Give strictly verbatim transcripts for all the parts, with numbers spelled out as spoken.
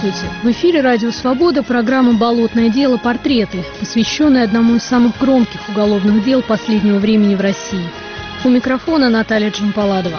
Здравствуйте! В эфире «Радио Свобода» программа «Болотное дело. Портреты», посвященная одному из самых громких уголовных дел последнего времени в России. У микрофона Наталья Джампаладова.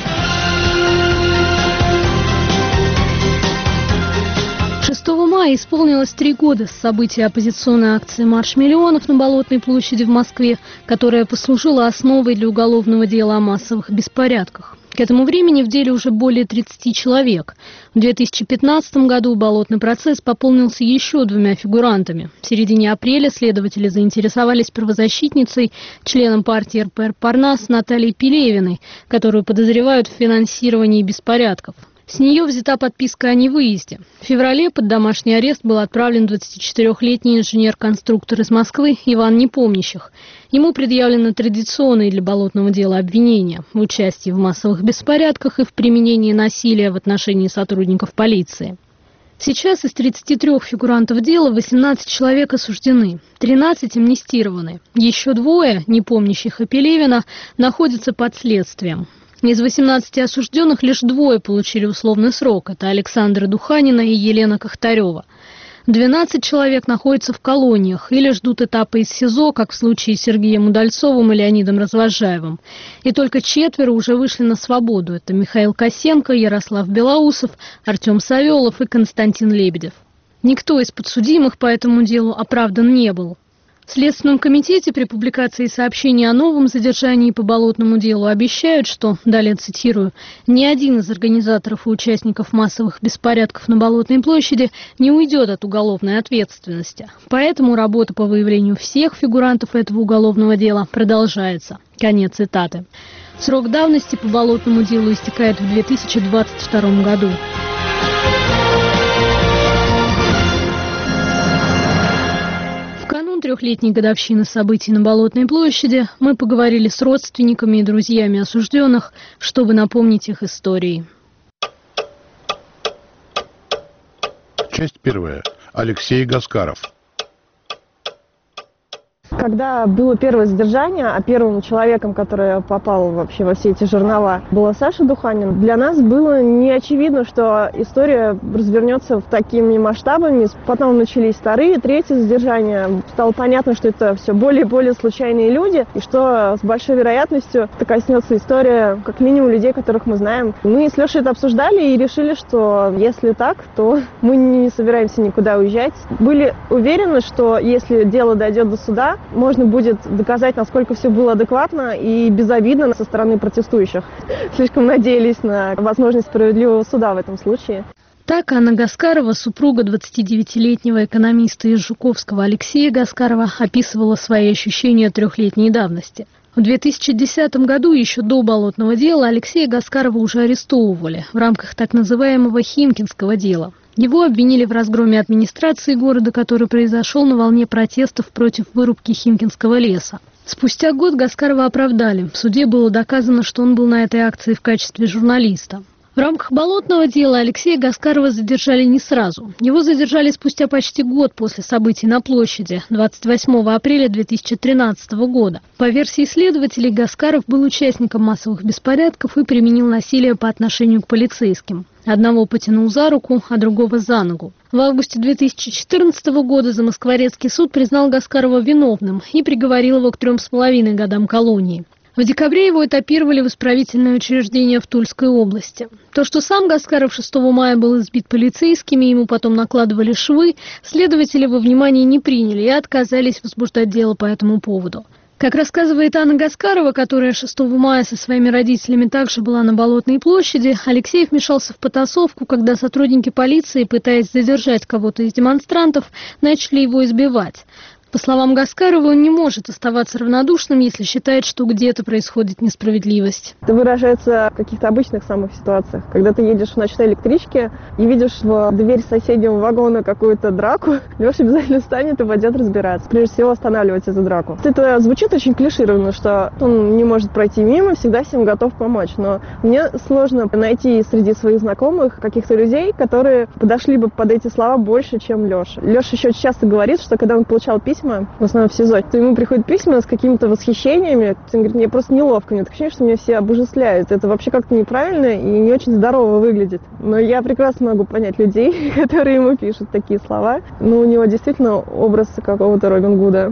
шестого мая исполнилось три года с события оппозиционной акции «Марш миллионов» на Болотной площади в Москве, которая послужила основой для уголовного дела о массовых беспорядках. К этому времени в деле уже более тридцати человек. В две тысячи пятнадцатом году болотный процесс пополнился еще двумя фигурантами. В середине апреля следователи заинтересовались правозащитницей, членом партии эр пэ эр «Парнас» Натальей Пелевиной, которую подозревают в финансировании беспорядков. С нее взята подписка о невыезде. В феврале под домашний арест был отправлен двадцатичетырёхлетний инженер-конструктор из Москвы Иван Непомнящих. Ему предъявлено традиционные для болотного дела обвинения в участии в массовых беспорядках и в применении насилия в отношении сотрудников полиции. Сейчас из тридцати трёх фигурантов дела восемнадцать человек осуждены, тринадцать амнистированы. Еще двое, Непомнящих и Пелевина, находятся под следствием. Из восемнадцати осужденных лишь двое получили условный срок. Это Александра Духанина и Елена Кахтарева. двенадцать человек находятся в колониях или ждут этапа из СИЗО, как в случае с Сергеем Удальцовым и Леонидом Развозжаевым. И только четверо уже вышли на свободу. Это Михаил Косенко, Ярослав Белоусов, Артем Савелов и Константин Лебедев. Никто из подсудимых по этому делу оправдан не был. В Следственном комитете при публикации сообщений о новом задержании по болотному делу обещают, что, далее цитирую, «ни один из организаторов и участников массовых беспорядков на Болотной площади не уйдет от уголовной ответственности. Поэтому работа по выявлению всех фигурантов этого уголовного дела продолжается». Конец цитаты. Срок давности по болотному делу истекает в две тысячи двадцать втором году. Трехлетней годовщины событий на Болотной площади мы поговорили с родственниками и друзьями осужденных, чтобы напомнить их истории. Часть первая. Алексей Гаскаров. Когда было первое задержание, а первым человеком, который попал вообще во все эти жернова, была Саша Духанин, для нас было не очевидно, что история развернется в такими масштабами. Потом начались вторые, третьи задержания. Стало понятно, что это все более и более случайные люди, и что с большой вероятностью это коснется история как минимум людей, которых мы знаем. Мы с Лешей это обсуждали и решили, что если так, то мы не собираемся никуда уезжать. Были уверены, что если дело дойдет до суда, можно будет доказать, насколько все было адекватно и безобидно со стороны протестующих. Слишком надеялись на возможность справедливого суда в этом случае. Так Анна Гаскарова, супруга двадцатидевятилетнего экономиста из Жуковского Алексея Гаскарова, описывала свои ощущения трехлетней давности. В две тысячи десятом году, еще до болотного дела, Алексея Гаскарова уже арестовывали в рамках так называемого Химкинского дела. Его обвинили в разгроме администрации города, который произошел на волне протестов против вырубки Химкинского леса. Спустя год Гаскарова оправдали. В суде было доказано, что он был на этой акции в качестве журналиста. В рамках болотного дела Алексея Гаскарова задержали не сразу. Его задержали спустя почти год после событий на площади, двадцать восьмого апреля две тысячи тринадцатого года. По версии следователей, Гаскаров был участником массовых беспорядков и применил насилие по отношению к полицейским. Одного потянул за руку, а другого за ногу. В августе две тысячи четырнадцатого года Замоскворецкий суд признал Гаскарова виновным и приговорил его к трем с половиной годам колонии. В декабре его этапировали в исправительное учреждение в Тульской области. То, что сам Гаскаров шестого мая был избит полицейскими, ему потом накладывали швы, следователи во внимание не приняли и отказались возбуждать дело по этому поводу. Как рассказывает Анна Гаскарова, которая шестого мая со своими родителями также была на Болотной площади, Алексей вмешался в потасовку, когда сотрудники полиции, пытаясь задержать кого-то из демонстрантов, начали его избивать. По словам Гаскарова, он не может оставаться равнодушным, если считает, что где-то происходит несправедливость. Это выражается в каких-то обычных самых ситуациях. Когда ты едешь в ночной электричке и видишь в дверь соседнего вагона какую-то драку, Леша обязательно встанет и пойдет разбираться. Прежде всего останавливать эту драку. Это звучит очень клишированно, что он не может пройти мимо, всегда всем готов помочь. Но мне сложно найти среди своих знакомых каких-то людей, которые подошли бы под эти слова больше, чем Леша. Леша еще часто говорит, что когда он получал письма, письма, в основном в СИЗО, то ему приходят письма с какими-то восхищениями. Он говорит, мне просто неловко, мне так ощущение, что меня все обожествляют. Это вообще как-то неправильно и не очень здорово выглядит. Но я прекрасно могу понять людей, которые ему пишут такие слова. Но у него действительно образ какого-то Робин Гуда.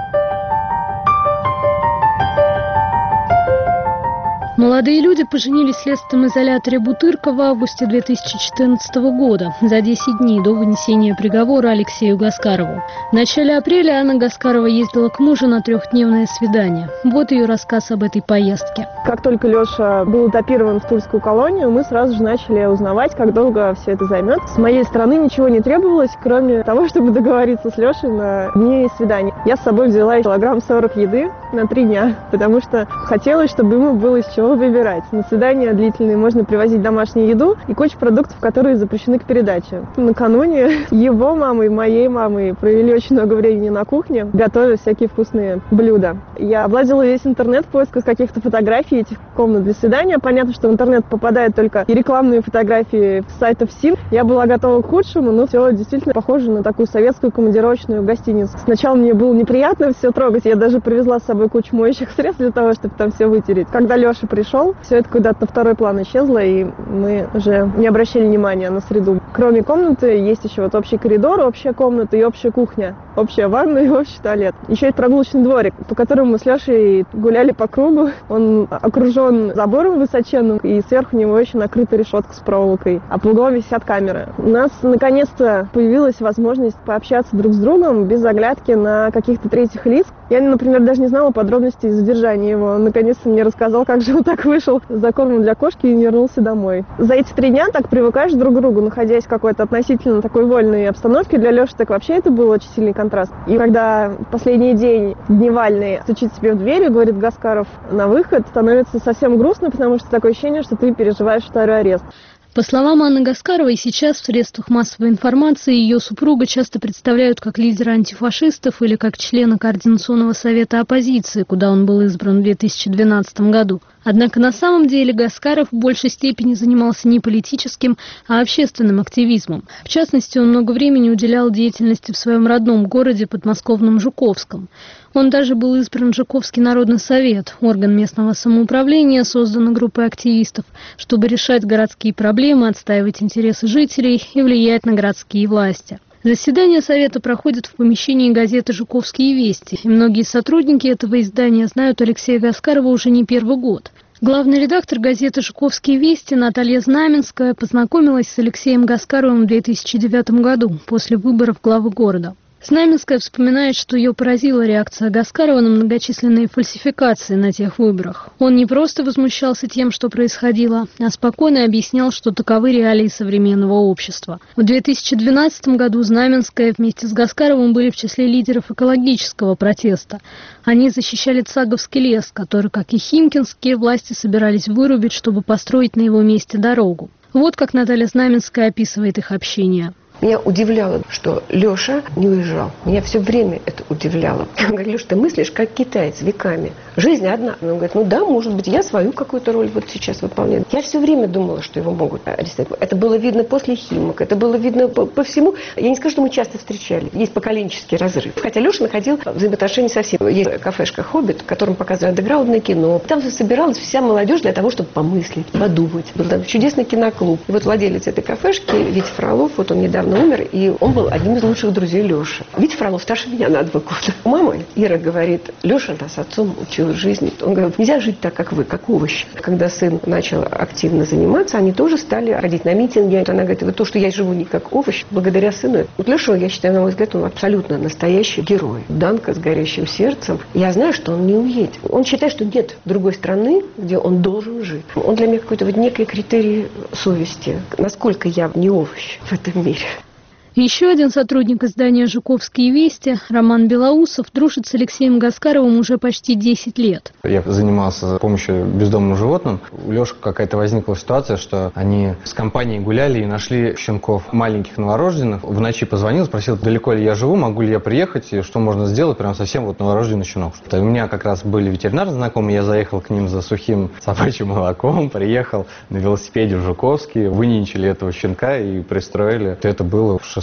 Молодые люди поженились в следственном изоляторе Бутырка в августе две тысячи четырнадцатого года, за десять дней до вынесения приговора Алексею Гаскарову. В начале апреля Анна Гаскарова ездила к мужу на трехдневное свидание. Вот ее рассказ об этой поездке. Как только Леша был этапирован в Тульскую колонию, мы сразу же начали узнавать, как долго все это займет. С моей стороны ничего не требовалось, кроме того, чтобы договориться с Лешей на дни свидания. Я с собой взяла килограмм сорок еды на три дня, потому что хотелось, чтобы ему было из чего выбирать. На свидания длительные можно привозить домашнюю еду и кучу продуктов, которые запрещены к передаче. Накануне его мамы и моей мамы провели очень много времени на кухне, готовя всякие вкусные блюда. Я облазила весь интернет в поисках каких-то фотографий этих комнат для свидания. Понятно, что в интернет попадают только и рекламные фотографии с сайтов СИН. Я была готова к худшему, но все действительно похоже на такую советскую командировочную гостиницу. Сначала мне было неприятно все трогать. Я даже привезла с собой кучу моющих средств для того, чтобы там все вытереть. Когда Леша пришел, все это куда-то на второй план исчезло, и мы уже не обращали внимания на среду. Кроме комнаты есть еще вот общий коридор, общая комната и общая кухня, общая ванна и общий туалет. Еще есть прогулочный дворик, по которому мы с Лешей гуляли по кругу. Он окружен забором высоченным, и сверху него еще накрыта решетка с проволокой, а по углам висят камеры. У нас наконец-то появилась возможность пообщаться друг с другом без оглядки на каких-то третьих лиц. Я, например, даже не знала подробностей задержания его. Он наконец-то мне рассказал, как же он так вышел за кормом для кошки и не вернулся домой. За эти три дня так привыкаешь друг к другу, находясь в какой-то относительно такой вольной обстановке. Для Леши так вообще это был очень сильный контраст. И когда последний день дневальный стучит тебе в дверь и говорит Гаскаров на выход, становится совсем грустно, потому что такое ощущение, что ты переживаешь второй арест. По словам Анны Гаскаровой, сейчас в средствах массовой информации ее супруга часто представляют как лидера антифашистов или как члена Координационного совета оппозиции, куда он был избран в две тысячи двенадцатом году. Однако на самом деле Гаскаров в большей степени занимался не политическим, а общественным активизмом. В частности, он много времени уделял деятельности в своем родном городе подмосковном Жуковском. Он даже был избран в Жуковский народный совет, орган местного самоуправления, созданный группой активистов, чтобы решать городские проблемы, отстаивать интересы жителей и влиять на городские власти. Заседания совета проходят в помещении газеты «Жуковские вести», и многие сотрудники этого издания знают Алексея Гаскарова уже не первый год. Главный редактор газеты «Жуковские вести» Наталья Знаменская познакомилась с Алексеем Гаскаровым в две тысячи девятом году, после выборов главы города. Знаменская вспоминает, что ее поразила реакция Гаскарова на многочисленные фальсификации на тех выборах. Он не просто возмущался тем, что происходило, а спокойно объяснял, что таковы реалии современного общества. В две тысячи двенадцатом году Знаменская вместе с Гаскаровым были в числе лидеров экологического протеста. Они защищали Цаговский лес, который, как и Химкинские, власти собирались вырубить, чтобы построить на его месте дорогу. Вот как Наталья Знаменская описывает их общение. Меня удивляло, что Леша не уезжал. Меня все время это удивляло. Он говорит: Леша, ты мыслишь как китаец веками. Жизнь одна. Он говорит: ну да, может быть, я свою какую-то роль вот сейчас выполняю. Я все время думала, что его могут арестовать. Это было видно после Химок, это было видно по, по всему. Я не скажу, что мы часто встречали. Есть поколенческий разрыв. Хотя Леша находил взаимоотношения со всеми. Есть кафешка «Хоббит», в котором показывают андеграундное кино. Там собиралась вся молодежь для того, чтобы помыслить, подумать. Был там чудесный киноклуб. И вот владелец этой кафешки, Витя Фролов, вот он недавно умер, и он был одним из лучших друзей Леши. Витя Фролов старше меня на два года. У мамы Ира говорит: Леша нас с отцом учил жизни. Он говорит: нельзя жить так, как вы, как овощи. Когда сын начал активно заниматься, они тоже стали ходить на митинги. Она говорит: вот то, что я живу не как овощ, благодаря сыну. Вот Леша, я считаю, на мой взгляд, он абсолютно настоящий герой. Данка с горящим сердцем. Я знаю, что он не уедет. Он считает, что нет другой страны, где он должен жить. Он для меня какой-то вот некий критерий совести. Насколько я не овощ в этом мире. Еще один сотрудник издания «Жуковские вести», Роман Белоусов, дружит с Алексеем Гаскаровым уже почти десять лет. Я занимался помощью бездомным животным. У Леши какая-то возникла ситуация, что они с компанией гуляли и нашли щенков маленьких новорожденных. В ночи позвонил, спросил, далеко ли я живу, могу ли я приехать, и что можно сделать, прям совсем вот новорожденный щенок. У меня как раз были ветеринары знакомые, я заехал к ним за сухим собачьим молоком, приехал на велосипеде в Жуковский, выненчили этого щенка и пристроили. Это было в шестнадцатом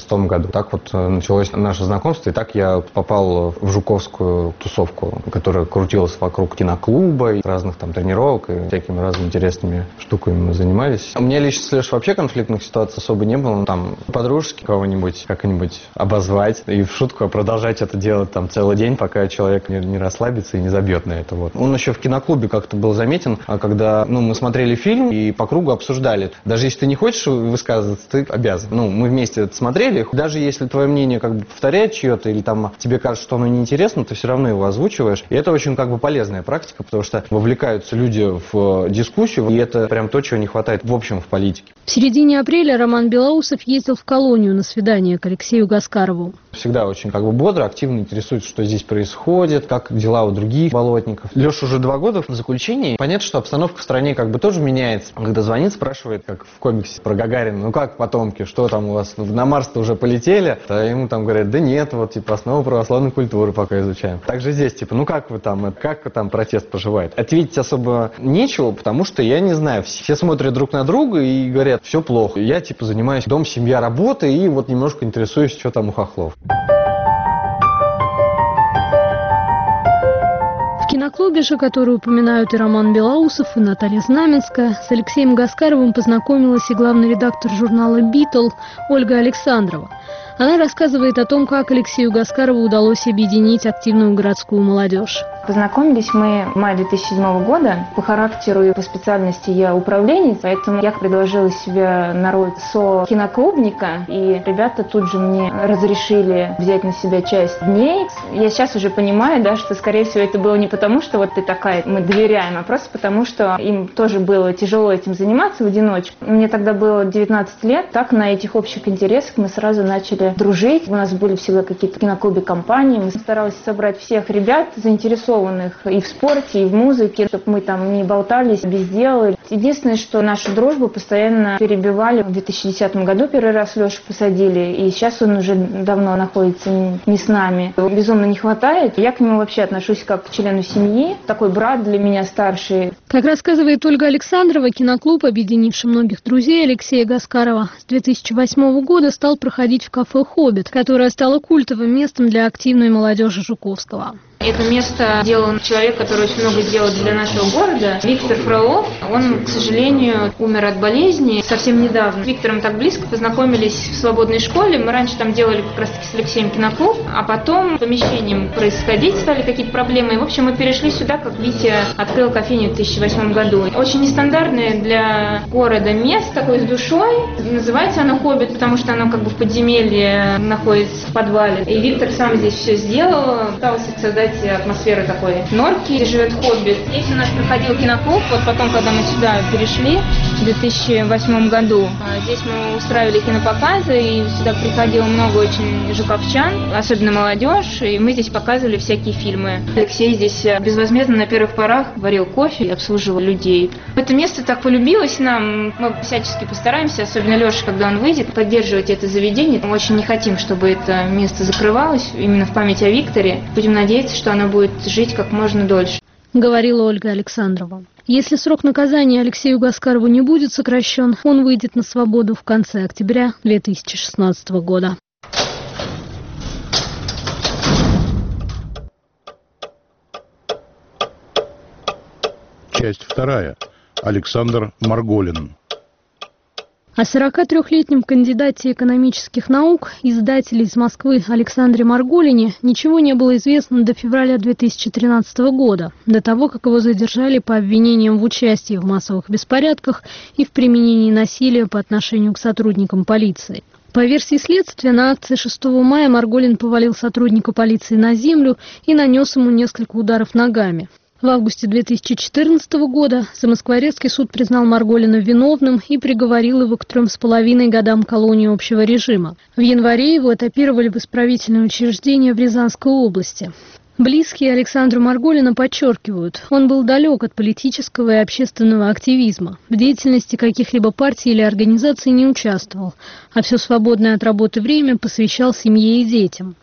шестом году. Так вот началось наше знакомство, и так я попал в жуковскую тусовку, которая крутилась вокруг киноклуба, и разных там тренировок, и всякими разными интересными штуками мы занимались. У меня лично с Лешей вообще конфликтных ситуаций особо не было. Там подружески кого-нибудь как-нибудь обозвать и в шутку продолжать это делать там целый день, пока человек не, не расслабится и не забьет на это. Вот. Он еще в киноклубе как-то был заметен, когда ну, мы смотрели фильм и по кругу обсуждали. Даже если ты не хочешь высказываться, ты обязан. Ну, мы вместе это смотрели. Даже если твое мнение как бы повторяет чье-то, или там тебе кажется, что оно неинтересно, ты все равно его озвучиваешь. И это очень как бы полезная практика, потому что вовлекаются люди в дискуссию, и это прям то, чего не хватает в общем в политике. В середине апреля Роман Белоусов ездил в колонию на свидание к Алексею Гаскарову. Всегда очень как бы бодро, активно интересуется, что здесь происходит, как дела у других болотников. Леша уже два года в заключении. Понятно, что обстановка в стране как бы тоже меняется. Когда звонит, спрашивает, как в комиксе про Гагарина, ну как потомки, что там у вас, на Марс-то уже полетели? А ему там говорят, да нет, вот типа основы православной культуры пока изучаем. Также здесь типа, ну как вы там, как там протест поживает? Ответить особо нечего, потому что я не знаю, все смотрят друг на друга и говорят, все плохо. Я типа занимаюсь дом, семья, работа и вот немножко интересуюсь, что там у хохлов. В киноклубе же, который упоминают и Роман Белоусов, и Наталья Знаменская, с Алексеем Гаскаровым познакомилась и главный редактор журнала «Битл» Ольга Александрова. Она рассказывает о том, как Алексею Гаскарову удалось объединить активную городскую молодежь. Познакомились мы в мае две тысячи седьмого года. По характеру и по специальности я управленец, поэтому я предложила себя на роль со-киноклубника, и ребята тут же мне разрешили взять на себя часть дней. Я сейчас уже понимаю, да, что, скорее всего, это было не потому, что вот ты такая, мы доверяем, а просто потому, что им тоже было тяжело этим заниматься в одиночку. Мне тогда было девятнадцать лет, так на этих общих интересах мы сразу начали дружить. У нас были всегда какие-то в киноклубе компании, мы старались собрать всех ребят, заинтересованных и в спорте, и в музыке, чтобы мы там не болтались без дела. Единственное, что нашу дружбу постоянно перебивали. В две тысячи десятом году первый раз Лешу посадили, и сейчас он уже давно находится не с нами. Его безумно не хватает. Я к нему вообще отношусь как к члену семьи. Такой брат для меня старший. Как рассказывает Ольга Александрова, киноклуб, объединивший многих друзей Алексея Гаскарова, с две тысячи восьмого года стал проходить в кафе «Хоббит», которое стало культовым местом для активной молодежи Жуковского. Это место делал человек, который очень много делал для нашего города, Виктор Фролов. Он, к сожалению, умер от болезни совсем недавно. С Виктором так близко познакомились в свободной школе. Мы раньше там делали как раз-таки с Алексеем киноклуб, а потом помещением происходить стали какие-то проблемы. И, в общем, мы перешли сюда, как Витя открыл кофейню в две тысячи восьмом году. Очень нестандартное для города место, такое с душой. Называется оно «Хоббит», потому что оно как бы в подземелье находится в подвале. И Виктор сам здесь все сделал, пытался создать атмосферу такой норки, где живет хоббит. Здесь у нас проходил киноклуб, вот потом, когда мы сюда перешли в две тысячи восьмом году, здесь мы устраивали кинопоказы, и сюда приходило много очень жуковчан, особенно молодежь, и мы здесь показывали всякие фильмы. Алексей здесь безвозмездно на первых порах варил кофе и обслуживал людей. Это место так полюбилось нам, мы всячески постараемся, особенно Леша, когда он выйдет, поддерживать это заведение. Мы очень не хотим, чтобы это место закрывалось, именно в память о Викторе. Будем надеяться, что оно будет жить как можно дольше. Говорила Ольга Александрова. Если срок наказания Алексею Гаскарову не будет сокращен, он выйдет на свободу в конце октября две тысячи шестнадцатого года. Часть вторая. Александр Марголин. О сорокатрёхлетнем кандидате экономических наук, издателе из Москвы Александре Марголине ничего не было известно до февраля две тысячи тринадцатого года, до того, как его задержали по обвинениям в участии в массовых беспорядках и в применении насилия по отношению к сотрудникам полиции. По версии следствия, на акции шестого мая Марголин повалил сотрудника полиции на землю и нанес ему несколько ударов ногами. В августе две тысячи четырнадцатого года Замоскворецкий суд признал Марголина виновным и приговорил его к трем с половиной годам колонии общего режима. В январе его этапировали в исправительное учреждение в Рязанской области. Близкие Александру Марголина подчеркивают, он был далек от политического и общественного активизма, в деятельности каких-либо партий или организаций не участвовал, а все свободное от работы время посвящал семье и детям.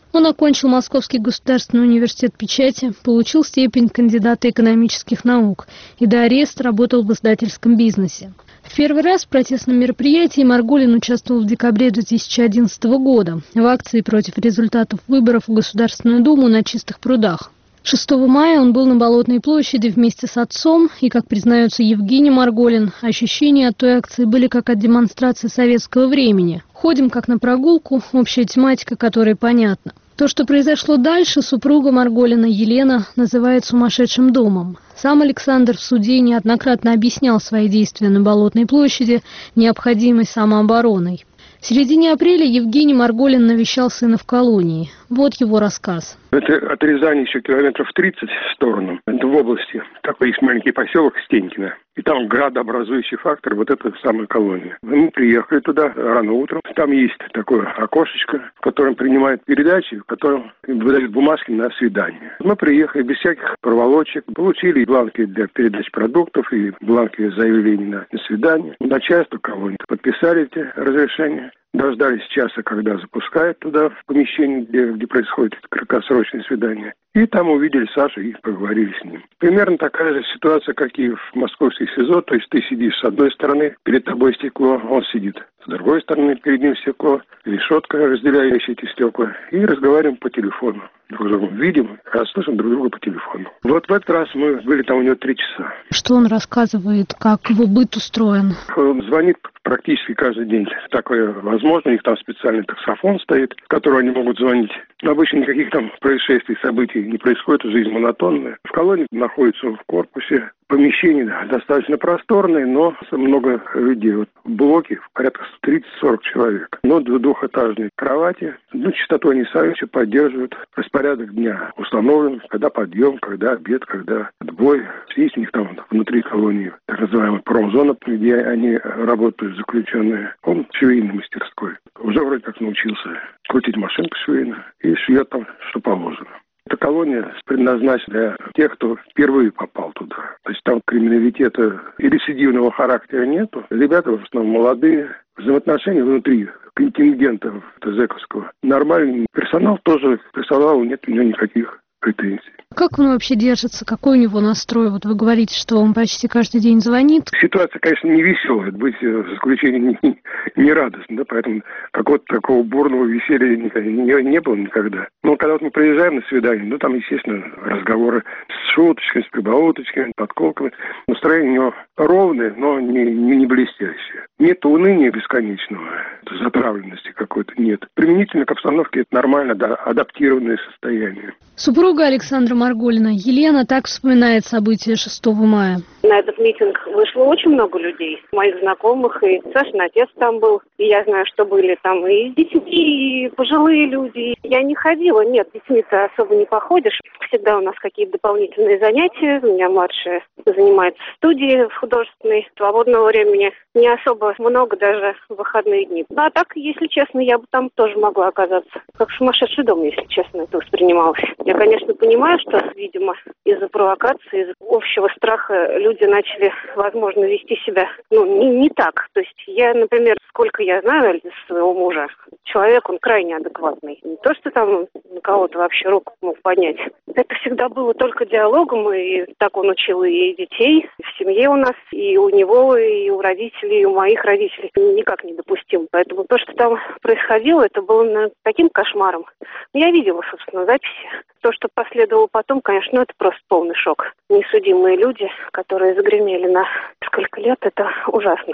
Он окончил Московский государственный университет печати, получил степень кандидата экономических наук и до ареста работал в издательском бизнесе. В первый раз в протестном мероприятии Марголин участвовал в декабре две тысячи одиннадцатого года в акции против результатов выборов в Государственную Думу на Чистых прудах. шестого мая он был на Болотной площади вместе с отцом, и, как признается Евгений Марголин, ощущения от той акции были как от демонстрации советского времени. Ходим как на прогулку, общая тематика которой понятна. То, что произошло дальше, супруга Марголина Елена называет сумасшедшим домом. Сам Александр в суде неоднократно объяснял свои действия на Болотной площади необходимой самообороной. В середине апреля Евгений Марголин навещал сына в колонии. Вот его рассказ. Это отрезание еще километров тридцать в сторону. Это в области. Такой есть маленький поселок Стенькино. И там градообразующий фактор, вот эта самая колония. Мы приехали туда рано утром. Там есть такое окошечко, в котором принимают передачи, в котором выдают бумажки на свидание. Мы приехали без всяких проволочек, получили бланки для передачи продуктов и бланки заявлений на, на свидание. Начальство колонии подписали эти разрешения. Дождались часа, когда запускают туда, в помещение, где, где происходит краткосрочное свидание. И там увидели Сашу и поговорили с ним. Примерно такая же ситуация, как и в московских СИЗО. То есть ты сидишь с одной стороны, перед тобой стекло, он сидит с другой стороны, перед ним стекло, решетка, разделяющая эти стекла. И разговариваем по телефону. Друг с другом видим, а слышим друг друга по телефону. Вот в этот раз мы были там у него три часа. Что он рассказывает, как его быт устроен? Он звонит практически каждый день. Такое возможно. У них там специальный таксофон стоит, в который они могут звонить. Но обычно никаких там происшествий, событий не происходит. Жизнь монотонная. В колонии находится в корпусе. Помещение достаточно просторное, но много людей. Вот блоки порядка тридцать-сорок человек. Но двухэтажные кровати. Ну, чистоту они сами все поддерживают. Распорядок дня установлен, когда подъем, когда обед, когда отбой. Есть у них там внутри колонии так называемая промзона, где они работают, заключенные. Он в швейной мастерской. Уже вроде как научился крутить машинку швейную и шьет там, что положено. Эта колония предназначена для тех, кто впервые попал туда. То есть там криминалитета и рецидивного характера нету. Ребята в основном молодые. Взаимоотношения внутри контингента зэковского нормальный. Персонал тоже, персоналу нет у него никаких претензий. Как он вообще держится? Какой у него настрой? Вот вы говорите, что он почти каждый день звонит. Ситуация, конечно, не веселая. Быть в заключении не, не радостно, да, поэтому какого-то такого бурного веселья не, не, не было никогда. Но когда вот мы приезжаем на свидание, ну, там, естественно, разговоры с шуточками, с прибауточками, подколками. Настроение у него ровное, но не, не, не блестящее. Нет уныния бесконечного, затравленности какой-то нет. Применительно к обстановке это нормально, да, адаптированное состояние. Супруга Александра Марголина Елена так вспоминает события шестого мая. На этот митинг вышло очень много людей, моих знакомых, и Сашин отец там был, и я знаю, что были там и детьми, и пожилые люди. Я не ходила, нет, с детьми-то особо не походишь. Всегда у нас какие-то дополнительные занятия, у меня младшая занимается в студии художественной, свободного времени не особо много, даже в выходные дни. Ну, а так, если честно, я бы там тоже могла оказаться. Как сумасшедший дом, если честно, это воспринималось. Я, конечно, понимаю, что, видимо, из-за провокации, из-за общего страха люди начали, возможно, вести себя, ну, не, не так. То есть я, например, сколько я знаю своего мужа, человек, он крайне адекватный. Не то, что там на кого-то вообще руку мог поднять. Это всегда было только диалогом, и так он учил и детей, и в семье у нас, и у него, и у родителей, и у моих родителей. Никак не допустим. Поэтому то, что там происходило, это было наверное, таким кошмаром. Я видела, собственно, записи. То, что последовало потом, конечно, ну, это просто полный шок. Несудимые люди, которые загремели на сколько лет, это ужасно.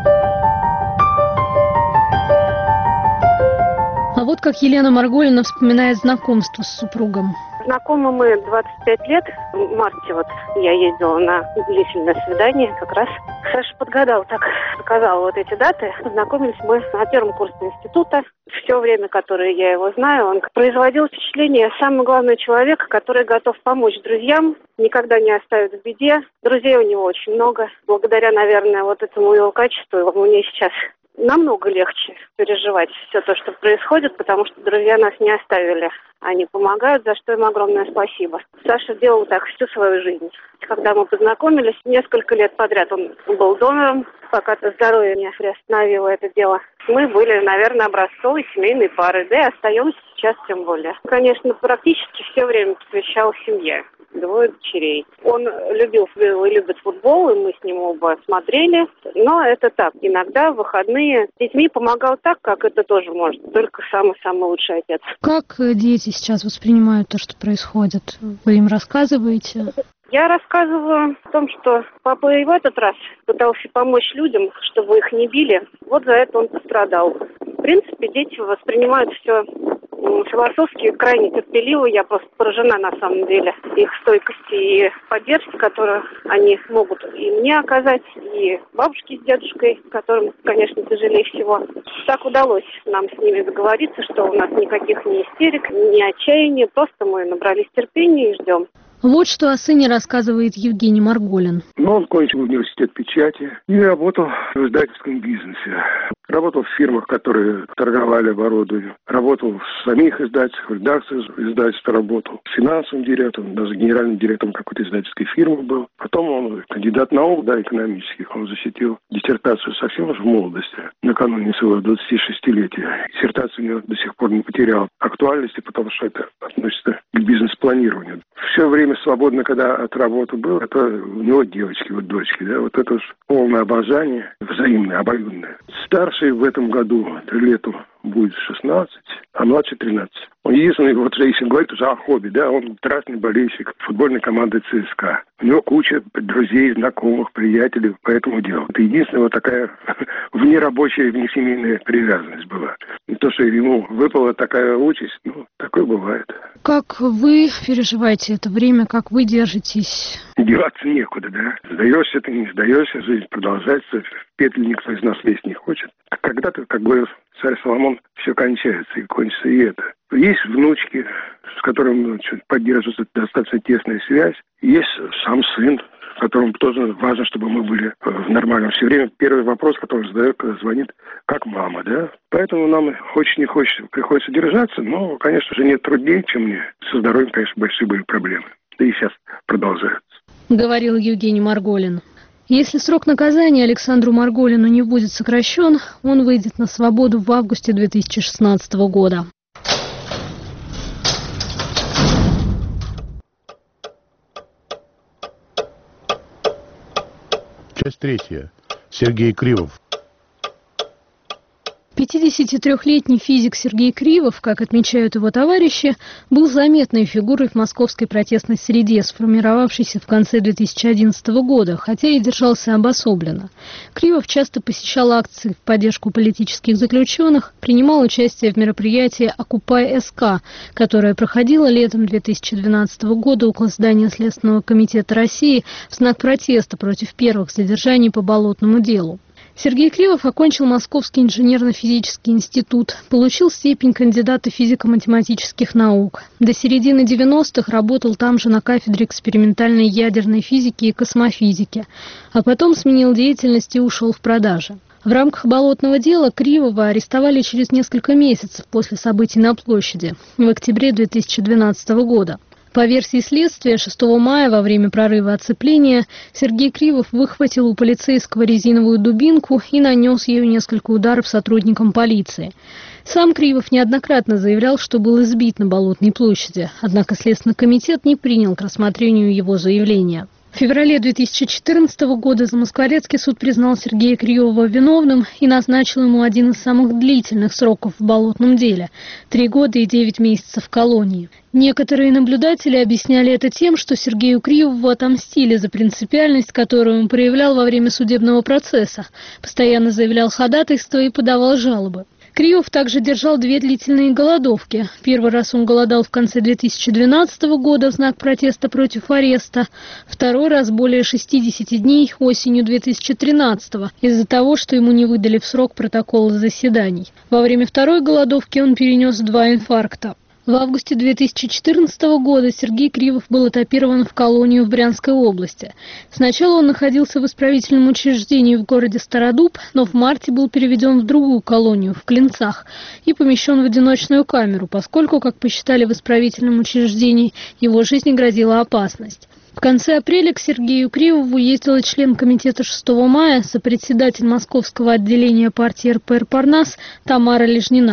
А вот как Елена Марголина вспоминает знакомство с супругом. Знакомы мы двадцать пять лет. В марте вот я ездила на длительное свидание. Как раз Саша подгадал, так сказал вот эти даты. Познакомились мы на первом курсе института. Все время, которое я его знаю, он производил впечатление самый главный человек, который готов помочь друзьям, никогда не оставит в беде. Друзей у него очень много. Благодаря, наверное, вот этому его качеству мне сейчас намного легче переживать все то, что происходит, потому что друзья нас не оставили. Они помогают, за что им огромное спасибо. Саша делал так всю свою жизнь. Когда мы познакомились, несколько лет подряд он был донором, пока-то здоровье не приостановило это дело. Мы были, наверное, образцовой семейной парой, да и остаемся сейчас тем более. Конечно, практически все время посвящал семье. Двое дочерей. Он любил и любит футбол, и мы с ним оба смотрели. Но это так. Иногда в выходные с детьми помогал так, как это тоже может. Только самый-самый лучший отец. Как дети сейчас воспринимают то, что происходит? Вы им рассказываете? Я рассказываю о том, что папа и в этот раз пытался помочь людям, чтобы их не били. Вот за это он пострадал. В принципе, дети воспринимают все философски, крайне терпеливо. Я просто поражена на самом деле их стойкости и поддержки, которую они могут и мне оказать, и бабушке с дедушкой, которым, конечно, тяжелее всего. Так удалось нам с ними договориться, что у нас никаких ни истерик, ни отчаяния, просто мы набрались терпения и ждем. Вот что о сыне рассказывает Евгений Марголин. Ну, он кончил университет печати и работал в издательском бизнесе. Работал в фирмах, которые торговали оборудованием. Работал в самих издательствах, в редакциях издательства работал. Финансовым директором, даже генеральным директором какой-то издательской фирмы был. Потом он кандидат наук, да, экономических. Он защитил диссертацию совсем в молодости, накануне своего двадцатишестилетия. Диссертация у него до сих пор не потеряла актуальности, потому что это относится к бизнес-планированию. Все время свободно, когда от работы был, это у него девочки, вот дочки, да, вот это полное обожание, взаимное, обоюдное. Старший в этом году, лету, будет шестнадцать, а младший тринадцать. Он единственный, вот если говорит уже о хобби, да, он страстный болельщик футбольной команды ЦСКА. У него куча друзей, знакомых, приятелей по этому делу. Это единственная вот такая внерабочая, внесемейная привязанность была. И то, что ему выпала такая участь, ну, такое бывает. Как вы переживаете это время, как вы держитесь? Деваться некуда, да. Сдаешься ты, не сдаешься, жизнь продолжается, в петли никто из нас лезть не хочет. Когда-то, как говорил царь Соломон, все кончается, и кончится и это. Есть внучки, с которыми поддерживается достаточно тесная связь. Есть сам сын, которому тоже важно, чтобы мы были в нормальном. Все время первый вопрос, который задает, когда звонит, как мама, да? Поэтому нам, хочешь не хочешь, приходится держаться, но, конечно же, нет труднее, чем мне. Со здоровьем, конечно, большие были проблемы. Да и сейчас продолжаются. Говорил Евгений Марголин. Если срок наказания Александру Марголину не будет сокращен, он выйдет на свободу в августе две тысячи шестнадцатого года. Часть третья. Сергей Кривов. пятидесятитрёхлетний физик Сергей Кривов, как отмечают его товарищи, был заметной фигурой в московской протестной среде, сформировавшейся в конце две тысячи одиннадцатого года, хотя и держался обособленно. Кривов часто посещал акции в поддержку политических заключенных, принимал участие в мероприятии «Окупай СК», которое проходило летом две тысячи двенадцатого года около здания Следственного комитета России в знак протеста против первых задержаний по Болотному делу. Сергей Кривов окончил Московский инженерно-физический институт, получил степень кандидата физико-математических наук. До середины девяностых работал там же на кафедре экспериментальной ядерной физики и космофизики, а потом сменил деятельность и ушел в продажи. В рамках Болотного дела Кривова арестовали через несколько месяцев после событий на площади, в октябре две тысячи двенадцатого года. По версии следствия, шестого мая во время прорыва оцепления Сергей Кривов выхватил у полицейского резиновую дубинку и нанес ею несколько ударов сотрудникам полиции. Сам Кривов неоднократно заявлял, что был избит на Болотной площади, однако Следственный комитет не принял к рассмотрению его заявления. В феврале две тысячи четырнадцатого года Замоскворецкий суд признал Сергея Кривова виновным и назначил ему один из самых длительных сроков в Болотном деле – три года и девять месяцев в колонии. Некоторые наблюдатели объясняли это тем, что Сергею Кривову отомстили за принципиальность, которую он проявлял во время судебного процесса, постоянно заявлял ходатайство и подавал жалобы. Кривов также держал две длительные голодовки. Первый раз он голодал в конце две тысячи двенадцатого года в знак протеста против ареста. Второй раз более шестидесяти дней осенью две тысячи тринадцатого из-за того, что ему не выдали в срок протокола заседаний. Во время второй голодовки он перенес два инфаркта. В августе две тысячи четырнадцатого года Сергей Кривов был этапирован в колонию в Брянской области. Сначала он находился в исправительном учреждении в городе Стародуб, но в марте был переведен в другую колонию, в Клинцах, и помещен в одиночную камеру, поскольку, как посчитали в исправительном учреждении, его жизни грозила опасность. В конце апреля к Сергею Кривову ездила член комитета шестого мая, сопредседатель московского отделения партии эр пэ эр «Парнас» Тамара Лежнина.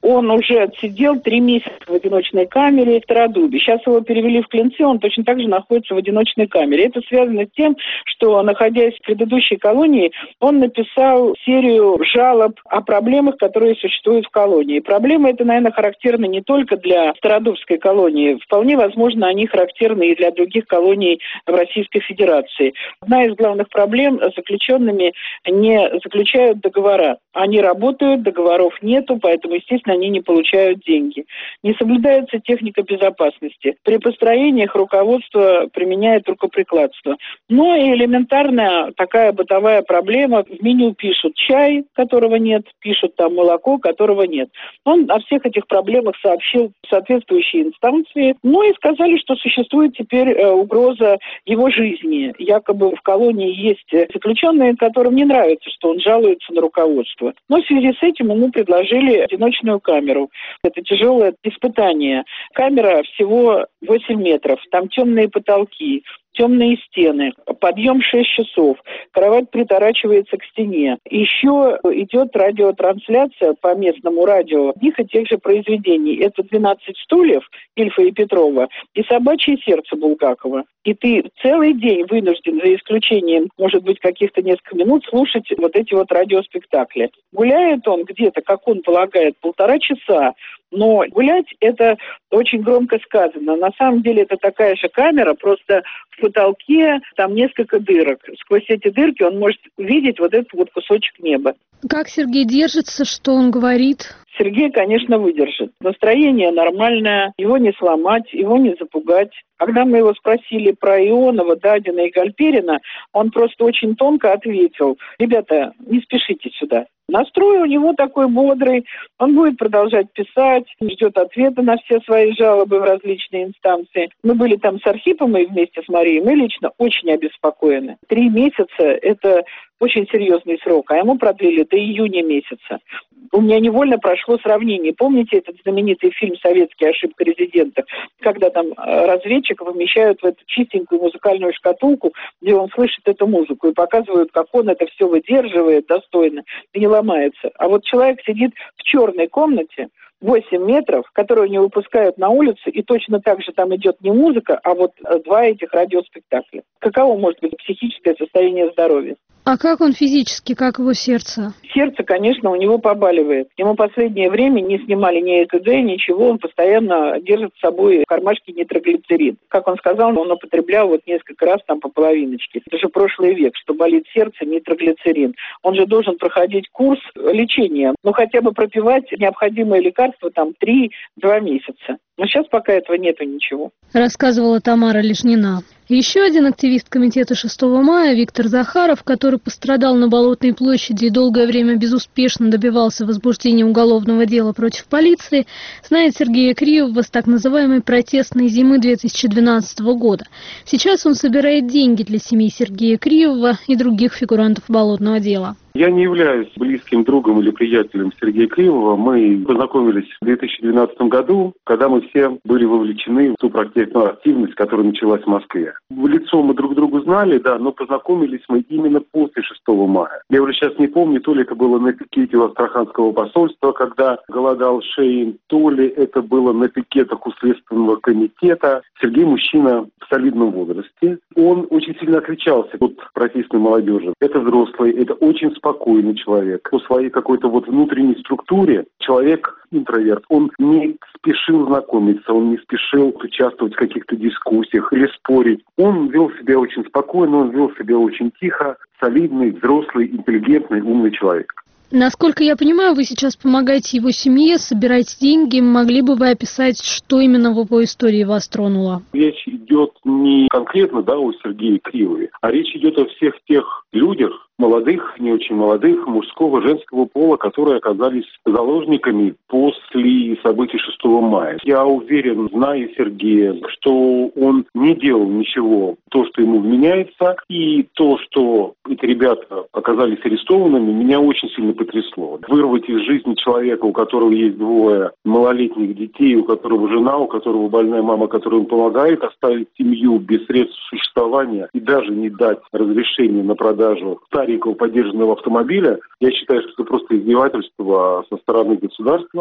Он уже отсидел три месяца в одиночной камере в Стародубе. Сейчас его перевели в Клинцы, он точно так же находится в одиночной камере. Это связано с тем, что, находясь в предыдущей колонии, он написал серию жалоб о проблемах, которые существуют в колонии. Проблемы это, наверное, характерны не только для Стародубской колонии. Вполне возможно, они характерны и для других колоний в Российской Федерации. Одна из главных проблем – заключенными не заключают договора. Они работают, договоров нету, поэтому, естественно, они не получают деньги. Не соблюдается техника безопасности. При построениях руководство применяет рукоприкладство. Ну и элементарная такая бытовая проблема. В меню пишут чай, которого нет, пишут там молоко, которого нет. Он о всех этих проблемах сообщил соответствующие инстанции. Ну и сказали, что существует теперь э, угроза его жизни. Якобы в колонии есть заключенные, которым не нравится, что он жалуется на руководство. Но в связи с этим ему предложили одиночную камеру. Это тяжелое испытание. Камера всего восемь метров, там темные потолки, темные стены, подъем шесть часов, кровать приторачивается к стене. Еще идет радиотрансляция по местному радио одних и тех же произведений. Это «двенадцать стульев» Ильфа и Петрова и «Собачье сердце» Булгакова. И ты целый день вынужден, за исключением, может быть, каких-то несколько минут, слушать вот эти вот радиоспектакли. Гуляет он где-то, как он полагает, полтора часа. Но гулять это очень громко сказано. На самом деле это такая же камера, просто в потолке там несколько дырок. Сквозь эти дырки он может увидеть вот этот вот кусочек неба. Как Сергей держится, что он говорит? Сергей, конечно, выдержит. Настроение нормальное, его не сломать, его не запугать. Когда мы его спросили про Ионова, Дадина и Гальперина, он просто очень тонко ответил: ребята, не спешите сюда. Настрой у него такой бодрый, он будет продолжать писать, ждет ответа на все свои жалобы в различные инстанции. Мы были там с Архипом и вместе с Марией, мы лично очень обеспокоены. Три месяца – это очень серьезный срок, а ему продлили до июня месяца. У меня невольно прошло сравнение. Помните этот знаменитый фильм «Советский. Ошибка резидента», когда там разведчика помещают в эту чистенькую музыкальную шкатулку, где он слышит эту музыку, и показывают, как он это все выдерживает достойно и не ломается. А вот человек сидит в черной комнате, восемь метров, которую не выпускают на улицу, и точно так же там идет не музыка, а вот два этих радиоспектакля. Каково может быть психическое состояние здоровья? А как он физически, как его сердце? Сердце, конечно, у него побаливает. Ему последнее время не снимали ни ЭКГ, ничего, он постоянно держит с собой в кармашке нитроглицерин. Как он сказал, он употреблял вот несколько раз там по половиночке. Это же прошлый век, что болит сердце, нитроглицерин. Он же должен проходить курс лечения, ну хотя бы пропивать необходимые лекарства там три-два месяца. Но сейчас пока этого нету ничего. Рассказывала Тамара Лежнина. Еще один активист комитета шестого мая Виктор Захаров, который пострадал на Болотной площади и долгое время безуспешно добивался возбуждения уголовного дела против полиции, знает Сергея Криевого с так называемой протестной зимы две тысячи двенадцатого года. Сейчас он собирает деньги для семьи Сергея Криевого и других фигурантов болотного дела. Я не являюсь близким другом или приятелем Сергея Криевого. Мы познакомились в две тысячи двенадцатом году, когда мы все были вовлечены в ту протестную активность, которая началась в Москве. В лицо мы друг другу знали, да, но познакомились мы именно после шестого мая. Я уже сейчас не помню, то ли это было на пикете у Астраханского посольства, когда голодал Шейн, то ли это было на пикетах у Следственного комитета. Сергей мужчина в солидном возрасте. Он очень сильно отличался от протестной молодежи. Это взрослый, это очень спокойный человек. По своей какой-то вот внутренней структуре человек интроверт. Он не спешил знакомиться, он не спешил участвовать в каких-то дискуссиях или спорить. Он вел себя очень спокойно, он вел себя очень тихо, солидный, взрослый, интеллигентный, умный человек. Насколько я понимаю, вы сейчас помогаете его семье, собираете деньги. Могли бы вы описать, что именно в его истории вас тронуло? Речь идет не конкретно, да, о Сергее Криевове, а речь идет о всех тех людях, молодых, не очень молодых, мужского, женского пола, которые оказались заложниками после событий шестого мая. Я уверен, зная Сергея, что он не делал ничего, то, что ему вменяется, и то, что эти ребята оказались арестованными, меня очень сильно потрясло. Вырвать из жизни человека, у которого есть двое малолетних детей, у которого жена, у которого больная мама, которой он помогает, оставить семью без средств существования и даже не дать разрешение на продажу старенького подержанного автомобиля, я считаю, что это просто издевательство со стороны государства. И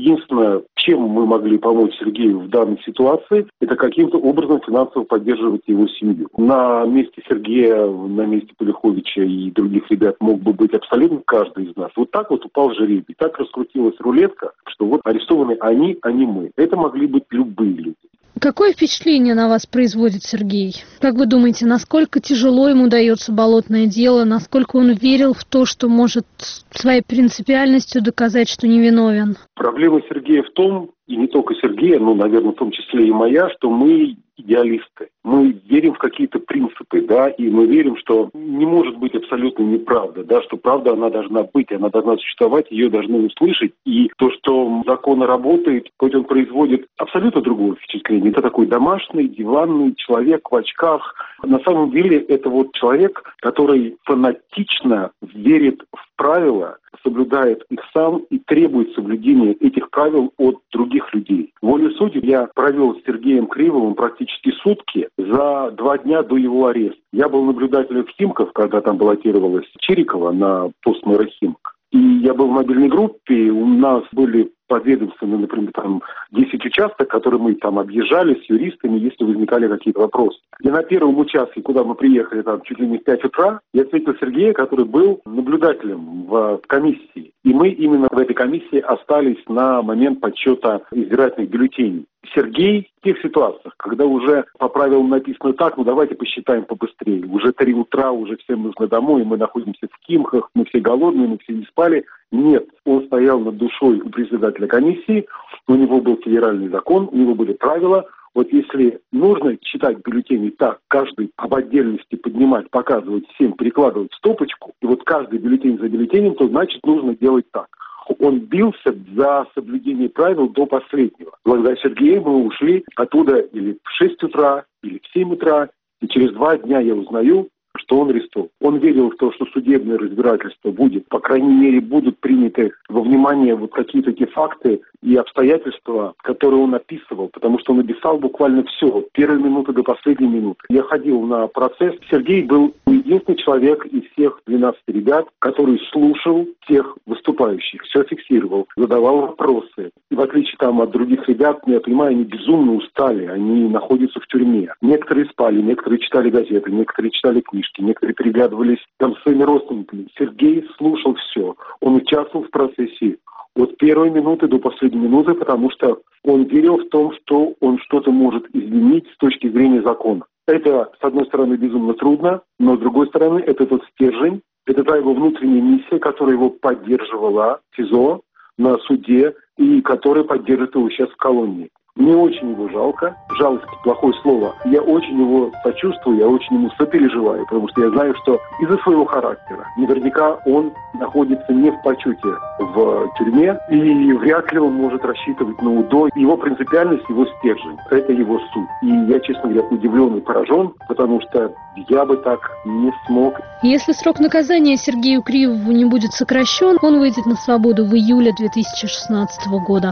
Единственное, чем мы могли помочь Сергею в данной ситуации, это каким-то образом финансово поддерживать его семью. На месте Сергея, на месте Полиховича и других ребят мог бы быть абсолютно каждый из нас. Вот так вот упал жребий, так раскрутилась рулетка, что вот арестованы они, а не мы. Это могли быть любые люди. Какое впечатление на вас производит Сергей? Как вы думаете, насколько тяжело ему дается болотное дело, насколько он верил в то, что может своей принципиальностью доказать, что невиновен? Проблема Сергея в том, и не только Сергея, но, наверное, в том числе и моя, что мы идеалисты. Мы верим в какие-то принципы, да, и мы верим, что не может быть абсолютно неправда, да, что правда, она должна быть, она должна существовать, ее должны услышать. И то, что закон работает, хоть он производит абсолютно другое впечатление. Это такой домашний, диванный человек в очках. На самом деле это вот человек, который фанатично верит в правила, соблюдает их сам и требует соблюдения этих правил от других людей. Волю судеб я провел с Сергеем Кривовым практически сутки за два дня до его ареста. Я был наблюдателем в Химках, когда там баллотировалась Чирикова на пост мэра Химок. И я был в мобильной группе, у нас были подведомственны, например, там десять участков, которые мы там объезжали с юристами, если возникали какие-то вопросы. И на первом участке, куда мы приехали там чуть ли не в пять утра, я встретил Сергея, который был наблюдателем в комиссии. И мы именно в этой комиссии остались на момент подсчета избирательных бюллетеней. Сергей в тех ситуациях, когда уже по правилам написано так, ну давайте посчитаем побыстрее. Уже три утра, уже всем нужно домой, мы находимся в Химках, мы все голодные, мы все не спали. Нет, он стоял над душой у председателя комиссии, у него был федеральный закон, у него были правила. Вот если нужно читать бюллетени так, каждый об отдельности поднимать, показывать всем, перекладывать в стопочку, и вот каждый бюллетень за бюллетенем, то значит нужно делать так. Он бился за соблюдение правил до последнего. Благодаря Сергею мы ушли оттуда или в шесть утра, или в семь утра, и через два дня я узнаю, что он арестован. Он верил в то, что судебное разбирательство будет, по крайней мере, будут приняты во внимание вот какие-то те факты и обстоятельства, которые он описывал, потому что он написал буквально все, от первой минуты до последней минуты. Я ходил на процесс. Сергей был единственный человек из всех двенадцати ребят, который слушал всех выступающих, все фиксировал, задавал вопросы. И в отличие там от других ребят, я понимаю, они безумно устали, они находятся в тюрьме. Некоторые спали, некоторые читали газеты, некоторые читали книжки. Некоторые переглядывались там с своими родственниками. Сергей слушал все. Он участвовал в процессе от первой минуты до последней минуты, потому что он верил в том, что он что-то может изменить с точки зрения закона. Это, с одной стороны, безумно трудно, но с другой стороны, это тот стержень, это та его внутренняя миссия, которая его поддерживала в СИЗО, на суде, и которая поддерживает его сейчас в колонии. Мне очень его жалко. Жалость – плохое слово. Я очень его сочувствую, я очень ему сопереживаю, потому что я знаю, что из-за своего характера наверняка он находится не в почете в тюрьме, и вряд ли он может рассчитывать на УДО. Его принципиальность, его стержень – это его суть. И я, честно говоря, удивлен и поражен, потому что я бы так не смог. Если срок наказания Сергею Кривову не будет сокращен, он выйдет на свободу в июле две тысячи шестнадцатого года.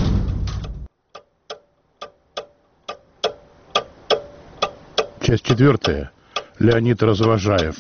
Часть четвертая. Леонид Развожаев.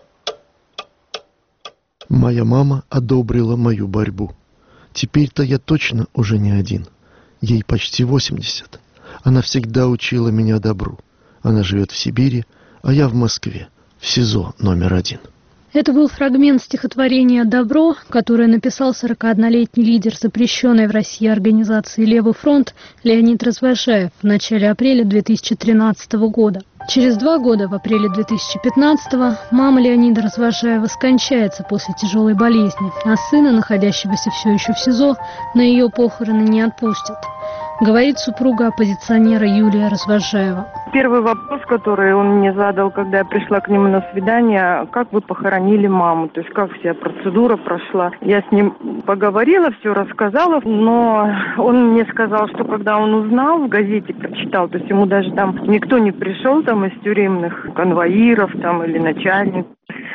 Моя мама одобрила мою борьбу. Теперь-то я точно уже не один. Ей почти восемьдесят. Она всегда учила меня добру. Она живет в Сибири, а я в Москве, в СИЗО номер один. Это был фрагмент стихотворения «Добро», которое написал сорокаоднолетний лидер запрещенной в России организации «Левый фронт» Леонид Развожаев в начале апреля две тысячи тринадцатого года. Через два года, в апреле две тысячи пятнадцатого, мама Леонида Развожаева скончается после тяжелой болезни, а сына, находящегося все еще в СИЗО, на ее похороны не отпустят. Говорит супруга оппозиционера Юлия Развожаева. Первый вопрос, который он мне задал, когда я пришла к нему на свидание: как вы похоронили маму, то есть как вся процедура прошла. Я с ним поговорила, все рассказала, но он мне сказал, что когда он узнал, в газете прочитал, то есть ему даже там никто не пришел там из тюремных конвоиров там или начальник,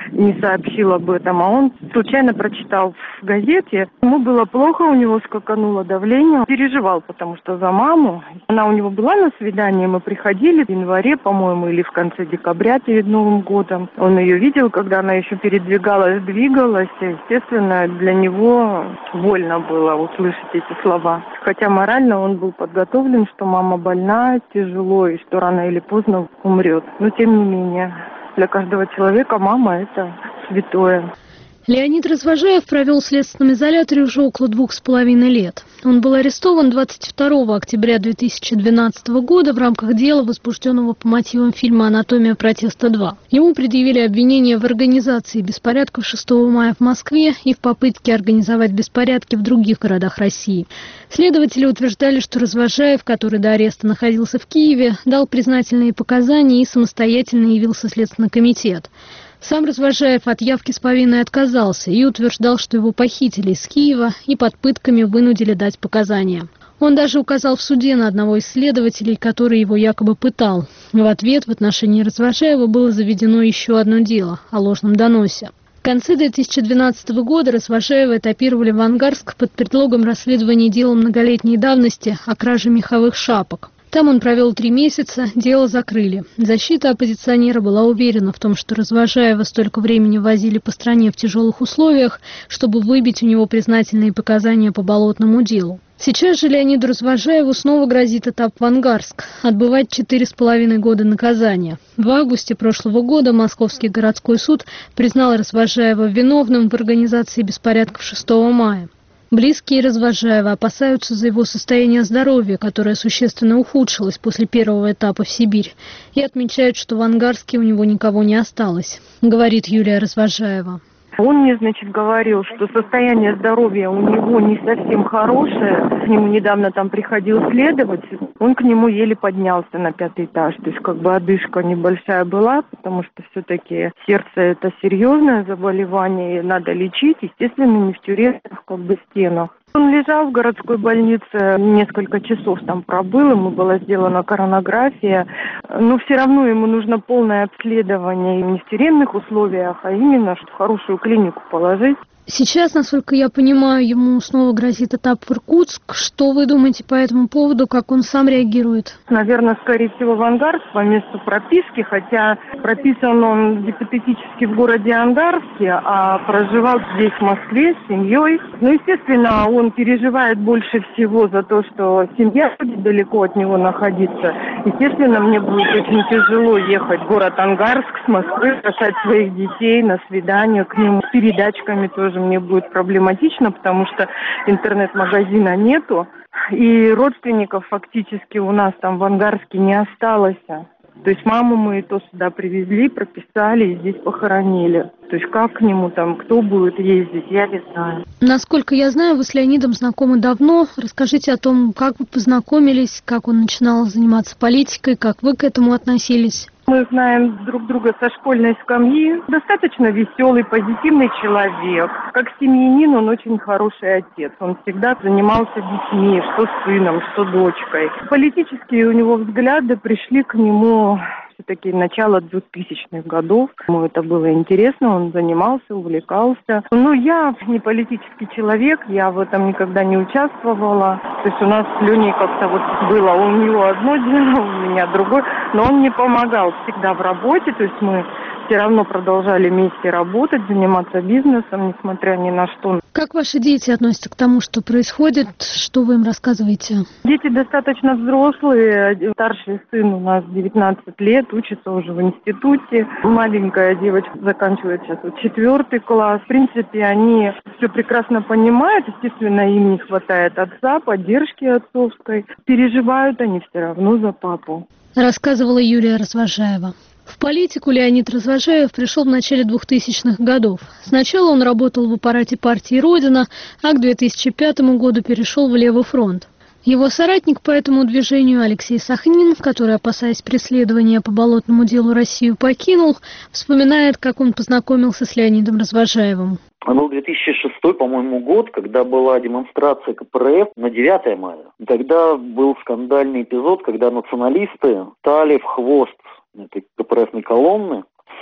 не сообщил об этом, а он случайно прочитал в газете. Ему было плохо, у него скакануло давление. Он переживал, потому что за маму. Она у него была на свидании, мы приходили в январе, по-моему, или в конце декабря перед Новым годом. Он ее видел, когда она еще передвигалась, двигалась. И, естественно, для него больно было услышать эти слова. Хотя морально он был подготовлен, что мама больна, тяжело, и что рано или поздно умрет. Но тем не менее, для каждого человека мама – это святое. Леонид Развожаев провел в следственном изоляторе уже около двух с половиной лет. Он был арестован двадцать второго октября две тысячи двенадцатого года в рамках дела, возбужденного по мотивам фильма «Анатомия протеста два». Ему предъявили обвинение в организации беспорядков шестого мая в Москве и в попытке организовать беспорядки в других городах России. Следователи утверждали, что Развожаев, который до ареста находился в Киеве, дал признательные показания и самостоятельно явился в Следственный комитет. Сам Развожаев от явки с повинной отказался и утверждал, что его похитили из Киева и под пытками вынудили дать показания. Он даже указал в суде на одного из следователей, который его якобы пытал. В ответ в отношении Развожаева было заведено еще одно дело о ложном доносе. В конце две тысячи двенадцатого года Развожаева этапировали в Ангарск под предлогом расследования дела многолетней давности о краже меховых шапок. Там он провел три месяца, дело закрыли. Защита оппозиционера была уверена в том, что Развожаева столько времени возили по стране в тяжелых условиях, чтобы выбить у него признательные показания по болотному делу. Сейчас же Леониду Развожаеву снова грозит этап в Ангарск – отбывать четыре с половиной года наказания. В августе прошлого года Московский городской суд признал Развожаева виновным в организации беспорядков шестого мая. Близкие Развожаева опасаются за его состояние здоровья, которое существенно ухудшилось после первого этапа в Сибирь, и отмечают, что в Ангарске у него никого не осталось, говорит Юлия Развожаева. Он мне, значит, говорил, что состояние здоровья у него не совсем хорошее. К нему недавно там приходил следователь. Он к нему еле поднялся на пятый этаж. То есть как бы одышка небольшая была, потому что все-таки сердце – это серьезное заболевание, и надо лечить, естественно, не в тюремных как бы стенах. Он лежал в городской больнице, несколько часов там пробыл, ему была сделана коронография, но все равно ему нужно полное обследование не в тюремных условиях, а именно в хорошую клинику положить. Сейчас, насколько я понимаю, ему снова грозит этап в Иркутск. Что вы думаете по этому поводу, как он сам реагирует? Наверное, скорее всего, в Ангарск по месту прописки, хотя прописан он гипотетически в городе Ангарске, а проживал здесь, в Москве, с семьей. Ну, естественно, он переживает больше всего за то, что семья будет далеко от него находиться. Естественно, мне будет очень тяжело ехать в город Ангарск с Москвы, бросать своих детей на свидание к нему. С передачками тоже мне будет проблематично, потому что интернет-магазина нету, и родственников фактически у нас там в Ангарске не осталось. То есть маму мы то сюда привезли, прописали и здесь похоронили. То есть как к нему там, кто будет ездить, я не знаю. Насколько я знаю, вы с Леонидом знакомы давно. Расскажите о том, как вы познакомились, как он начинал заниматься политикой, как вы к этому относились. Мы знаем друг друга со школьной скамьи. Достаточно веселый, позитивный человек. Как семьянин он очень хороший отец. Он всегда занимался детьми, что сыном, что дочкой. Политические у него взгляды пришли к нему все-таки начало двухтысячных годов. Ему это было интересно, он занимался, увлекался. Но я не политический человек, я в этом никогда не участвовала. То есть у нас с Леней как-то вот было, у него одно дело, у меня другое. Но он мне помогал всегда в работе, то есть мы все равно продолжали вместе работать, заниматься бизнесом, несмотря ни на что. Как ваши дети относятся к тому, что происходит? Что вы им рассказываете? Дети достаточно взрослые. Старший сын у нас девятнадцать лет, учится уже в институте. Маленькая девочка заканчивает сейчас вот четвертый класс. В принципе, они все прекрасно понимают. Естественно, им не хватает отца, поддержки отцовской. Переживают они все равно за папу. Рассказывала Юлия Развожаева. В политику Леонид Развожаев пришел в начале двухтысячных годов. Сначала он работал в аппарате партии «Родина», а к две тысячи пятому году перешел в Левый фронт. Его соратник по этому движению Алексей Сахнин, который, опасаясь преследования по болотному делу, Россию покинул, вспоминает, как он познакомился с Леонидом Развожаевым. Был две тысячи шестой, по-моему, год, когда была демонстрация ка пэ эр эф на девятое мая. Тогда был скандальный эпизод, когда националисты стали в хвост этой ка пэ эр эфной колонны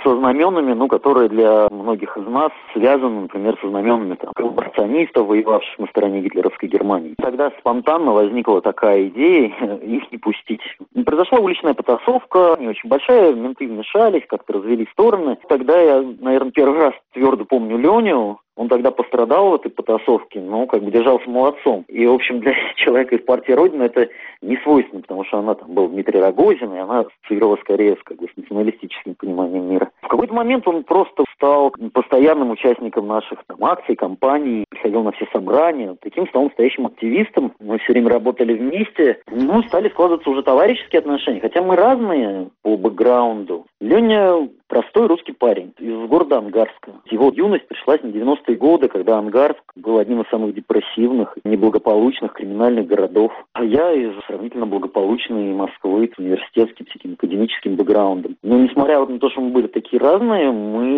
со знаменами, ну, которые для многих из нас связаны, например, со знаменами там, коллаборационистов, воевавших на стороне гитлеровской Германии. Тогда спонтанно возникла такая идея их не пустить. Произошла уличная потасовка, не очень большая, менты вмешались, как-то развели стороны. Тогда я, наверное, первый раз твердо помню Леню. Он тогда пострадал в этой потасовке, но как бы держался молодцом. И, в общем, для человека из партии Родина это не свойственно, потому что она там был Дмитрий Рогозин, и она ассоциировалась скорее с, как бы, с националистическим пониманием мира. В какой-то момент он просто стал постоянным участником наших там, акций, кампаний, приходил на все собрания. Таким стал настоящим активистом. Мы все время работали вместе. Ну, стали складываться уже товарищеские отношения, хотя мы разные по бэкграунду. Леня простой русский парень из города Ангарска. Его юность пришлась на девяностые годы, когда Ангарск был одним из самых депрессивных, неблагополучных криминальных городов. А я из сравнительно благополучной Москвы, с университетским, таким академическим бэкграундом. Но несмотря вот на то, что мы были такие разные,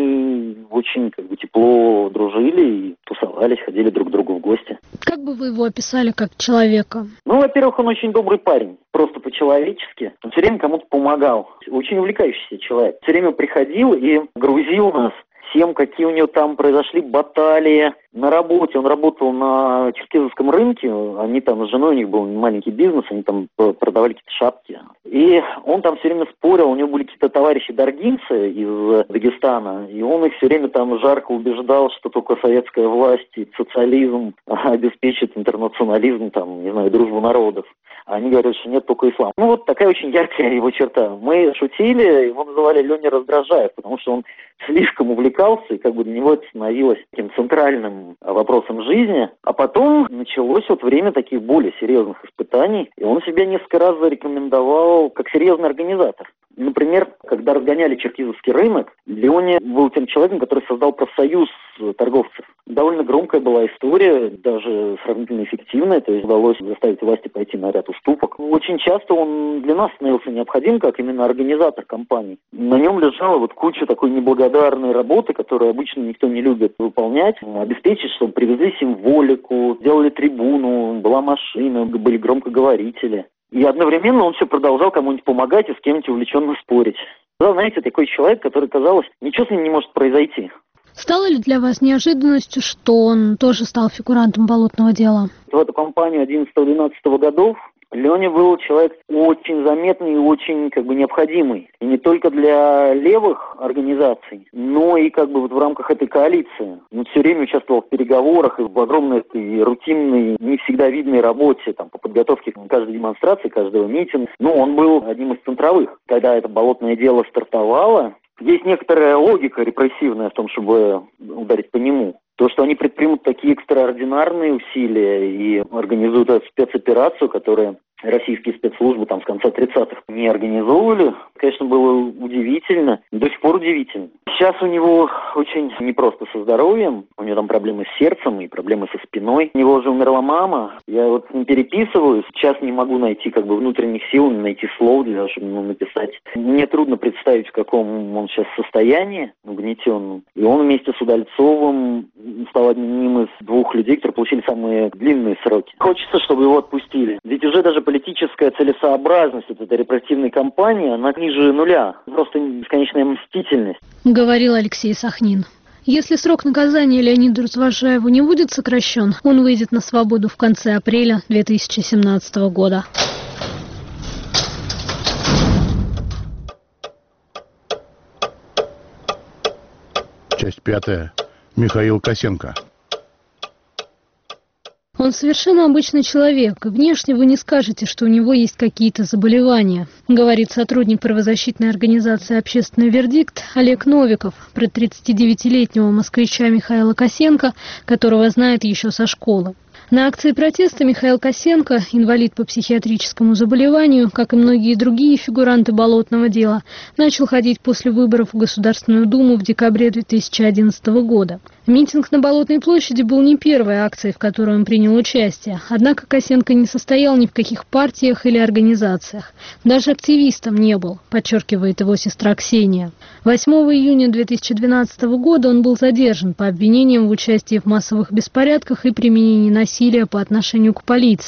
мы очень как бы тепло дружили и тусовались, ходили друг к другу в гости. Как бы вы его описали как человека? Ну, во-первых, он очень добрый парень. Просто по-человечески. Он все время кому-то помогал. Очень увлекающийся человек. Все время приходил и грузил нас всем, какие у него там произошли баталии на работе. Он работал на черкизовском рынке. Они там с женой, у них был маленький бизнес, они там продавали какие-то шапки. И он там все время спорил. У него были какие-то товарищи даргинцы из Дагестана. И он их все время там жарко убеждал, что только советская власть и социализм обеспечит интернационализм, там, не знаю, дружбу народов. А они говорят, что нет, только ислам. Ну, вот такая очень яркая его черта. Мы шутили, его называли Леня Раздражаев, потому что он слишком увлекался, и как бы для него это становилось таким центральным вопросом жизни. А потом началось вот время таких более серьезных испытаний, и он себя несколько раз зарекомендовал как серьезный организатор. Например, когда разгоняли черкизовский рынок, Леня был тем человеком, который создал профсоюз торговцев. Довольно громкая была история, даже сравнительно эффективная, то есть удалось заставить власти пойти на ряд уступок. Очень часто он для нас становился необходим, как именно организатор компаний. На нем лежала вот куча такой неблагодарной работы, которую обычно никто не любит выполнять. Обеспечить, чтобы привезли символику, сделали трибуну, была машина, были громкоговорители. И одновременно он все продолжал кому-нибудь помогать и с кем-нибудь увлеченно спорить. Да, знаете, такой человек, который, казалось, ничего с ним не может произойти. Стало ли для вас неожиданностью, что он тоже стал фигурантом болотного дела? В эту кампанию одиннадцатого-двенадцатого годов Леня был человек очень заметный и очень как бы необходимый. И не только для левых организаций, но и как бы вот в рамках этой коалиции. Он все время участвовал в переговорах и в огромной и рутинной, не всегда видной работе там, по подготовке каждой демонстрации, каждого митинга. Но он был одним из центровых. Когда это болотное дело стартовало, есть некоторая логика репрессивная в том, чтобы ударить по нему. То, что они предпримут такие экстраординарные усилия и организуют эту спецоперацию, которая российские спецслужбы там с конца тридцатых не организовывали, конечно, было удивительно, до сих пор удивительно. Сейчас у него очень непросто со здоровьем, у него там проблемы с сердцем и проблемы со спиной. У него уже умерла мама, я вот с ним переписываюсь, сейчас не могу найти как бы внутренних сил, найти слов для того, чтобы ему написать. Мне трудно представить, в каком он сейчас состоянии, угнетенном. И он вместе с Удальцовым стал одним из двух людей, которые получили самые длинные сроки. Хочется, чтобы его отпустили. Ведь уже даже политическая целесообразность вот этой репрессивной кампании, она ниже нуля. Просто бесконечная мстительность. Говорил Алексей Сахнин. Если срок наказания Леониду Развожаеву не будет сокращен, он выйдет на свободу в конце апреля две тысячи семнадцатого года. Часть пятая. Михаил Косенко. Он совершенно обычный человек, и внешне вы не скажете, что у него есть какие-то заболевания, говорит сотрудник правозащитной организации «Общественный вердикт» Олег Новиков про тридцатидевятилетнего москвича Михаила Косенко, которого знает еще со школы. На акции протеста Михаил Косенко, инвалид по психиатрическому заболеванию, как и многие другие фигуранты болотного дела, начал ходить после выборов в Государственную Думу в декабре две тысячи одиннадцатого года. Митинг на Болотной площади был не первой акцией, в которой он принял участие. Однако Косенко не состоял ни в каких партиях или организациях. Даже активистом не был, подчеркивает его сестра Ксения. восьмого июня две тысячи двенадцатого года он был задержан по обвинениям в участии в массовых беспорядках и применении насилия по отношению к полиции.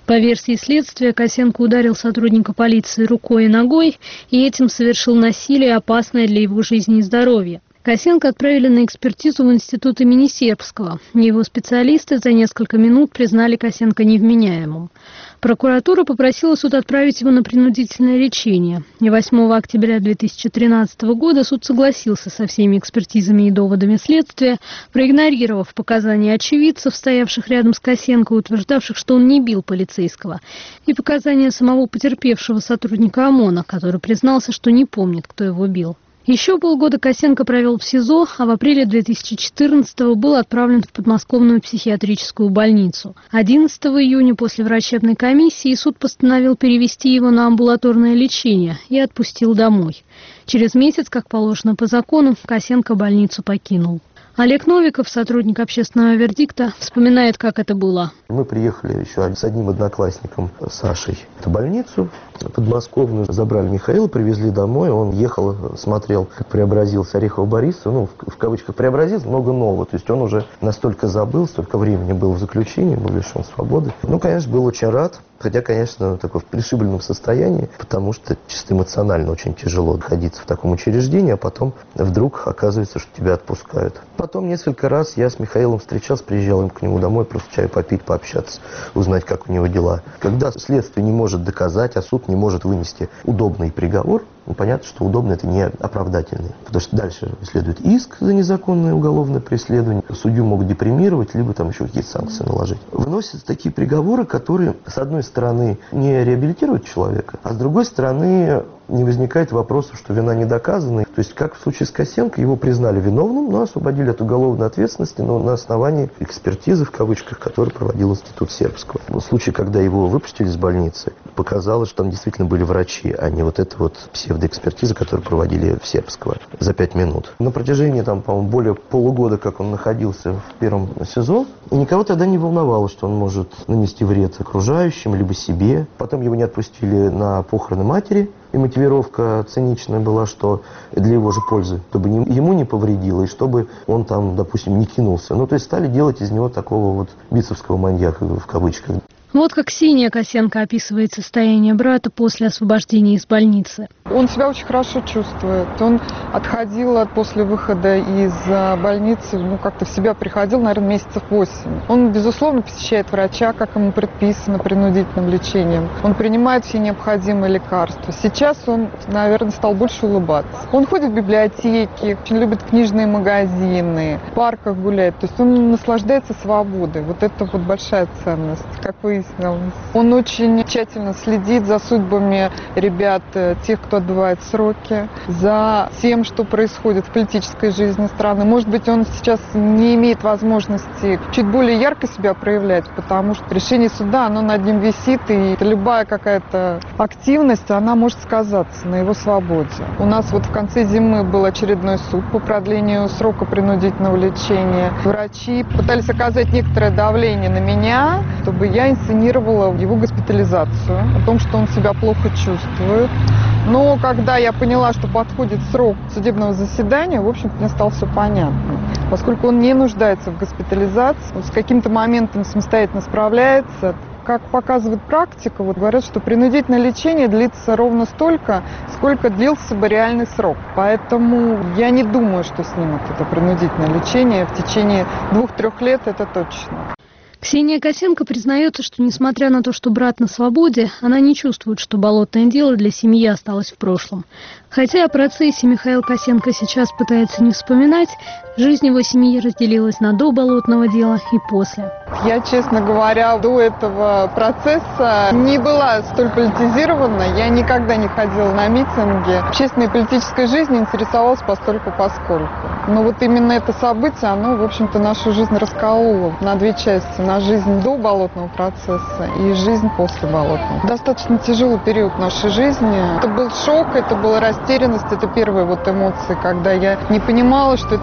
По версии следствия, Косенко ударил сотрудника полиции рукой и ногой и этим совершил насилие, опасное для его жизни и здоровья. Косенко отправили на экспертизу в институт имени Сербского. Его специалисты за несколько минут признали Косенко невменяемым. Прокуратура попросила суд отправить его на принудительное лечение. И восьмого октября две тысячи тринадцатого года суд согласился со всеми экспертизами и доводами следствия, проигнорировав показания очевидцев, стоявших рядом с Косенко, утверждавших, что он не бил полицейского, и показания самого потерпевшего сотрудника ОМОНа, который признался, что не помнит, кто его бил. Еще полгода Косенко провел в СИЗО, а в апреле две тысячи четырнадцатого был отправлен в подмосковную психиатрическую больницу. одиннадцатого июня после врачебной комиссии суд постановил перевести его на амбулаторное лечение и отпустил домой. Через месяц, как положено по закону, Косенко больницу покинул. Олег Новиков, сотрудник общественного вердикта, вспоминает, как это было. Мы приехали еще с одним одноклассником, Сашей, в больницу подмосковную. Забрали Михаила, привезли домой. Он ехал, смотрел, как преобразился Орехов Борис. Ну, в, в кавычках преобразился, много нового. То есть он уже настолько забыл, столько времени был в заключении, был лишен свободы. Ну, конечно, был очень рад. Хотя, конечно, такой в пришибленном состоянии, потому что чисто эмоционально очень тяжело находиться в таком учреждении, а потом вдруг оказывается, что тебя отпускают. Потом несколько раз я с Михаилом встречался, приезжал им к нему домой, просто чай попить, пообщаться, узнать, как у него дела. Когда следствие не может доказать, а суд не может вынести удобный приговор, ну, понятно, что удобно это не оправдательный. Потому что дальше следует иск за незаконное уголовное преследование. Судью могут депримировать, либо там еще какие-то санкции наложить. Выносятся такие приговоры, которые, с одной стороны, не реабилитируют человека, а с другой стороны, не возникает вопроса, что вина не доказана. То есть, как в случае с Косенко, его признали виновным, но освободили от уголовной ответственности, но на основании экспертизы, в кавычках, которую проводил институт Сербского. В случае, когда его выпустили из больницы, показалось, что там действительно были врачи, а не вот эта вот псевдоэкспертиза, которую проводили в Сербского за пять минут. На протяжении, там, по-моему, более полугода, как он находился в первом СИЗО, и никого тогда не волновало, что он может нанести вред окружающим, либо себе. Потом его не отпустили на похороны матери, и мотивировка циничная была, что для его же пользы, чтобы ему не повредило, и чтобы он там, допустим, не кинулся. Ну, то есть стали делать из него такого вот битцевского маньяка, в кавычках. Вот как Ксения Косенко описывает состояние брата после освобождения из больницы. Он себя очень хорошо чувствует. Он отходил после выхода из больницы, ну, как-то в себя приходил, наверное, месяцев восемь. Он, безусловно, посещает врача, как ему предписано, принудительным лечением. Он принимает все необходимые лекарства. Сейчас он, наверное, стал больше улыбаться. Он ходит в библиотеки, очень любит книжные магазины, в парках гуляет. То есть он наслаждается свободой. Вот это вот большая ценность, как выяснилось. Он очень тщательно следит за судьбами ребят, тех, кто отбывает сроки, за тем, что происходит в политической жизни страны. Может быть, он сейчас не имеет возможности чуть более ярко себя проявлять, потому что решение суда, оно над ним висит, и любая какая-то активность, она может сказаться на его свободе. У нас вот в конце зимы был очередной суд по продлению срока принудительного лечения. Врачи пытались оказать некоторое давление на меня, чтобы я инсценировала его госпитализацию, о том, что он себя плохо чувствует. Но когда я поняла, что подходит срок судебного заседания, в общем-то, мне стало все понятно. Поскольку он не нуждается в госпитализации, с каким-то моментом самостоятельно справляется. Как показывает практика, вот говорят, что принудительное лечение длится ровно столько, сколько длился бы реальный срок. Поэтому я не думаю, что снимут это принудительное лечение в течение двух-трех лет, это точно. Ксения Косенко признается, что, несмотря на то, что брат на свободе, она не чувствует, что болотное дело для семьи осталось в прошлом. Хотя о процессе Михаил Косенко сейчас пытается не вспоминать, жизнь его семьи разделилась на до болотного дела и после. Я, честно говоря, до этого процесса не была столь политизирована. Я никогда не ходила на митинги. Общественной политической жизнью интересовалась постольку-поскольку. Но вот именно это событие, оно, в общем-то, нашу жизнь раскололо на две части. На жизнь до болотного процесса и жизнь после болотного. Достаточно тяжелый период нашей жизни. Это был шок, это была растерянность, это первые вот эмоции, когда я не понимала, что эта история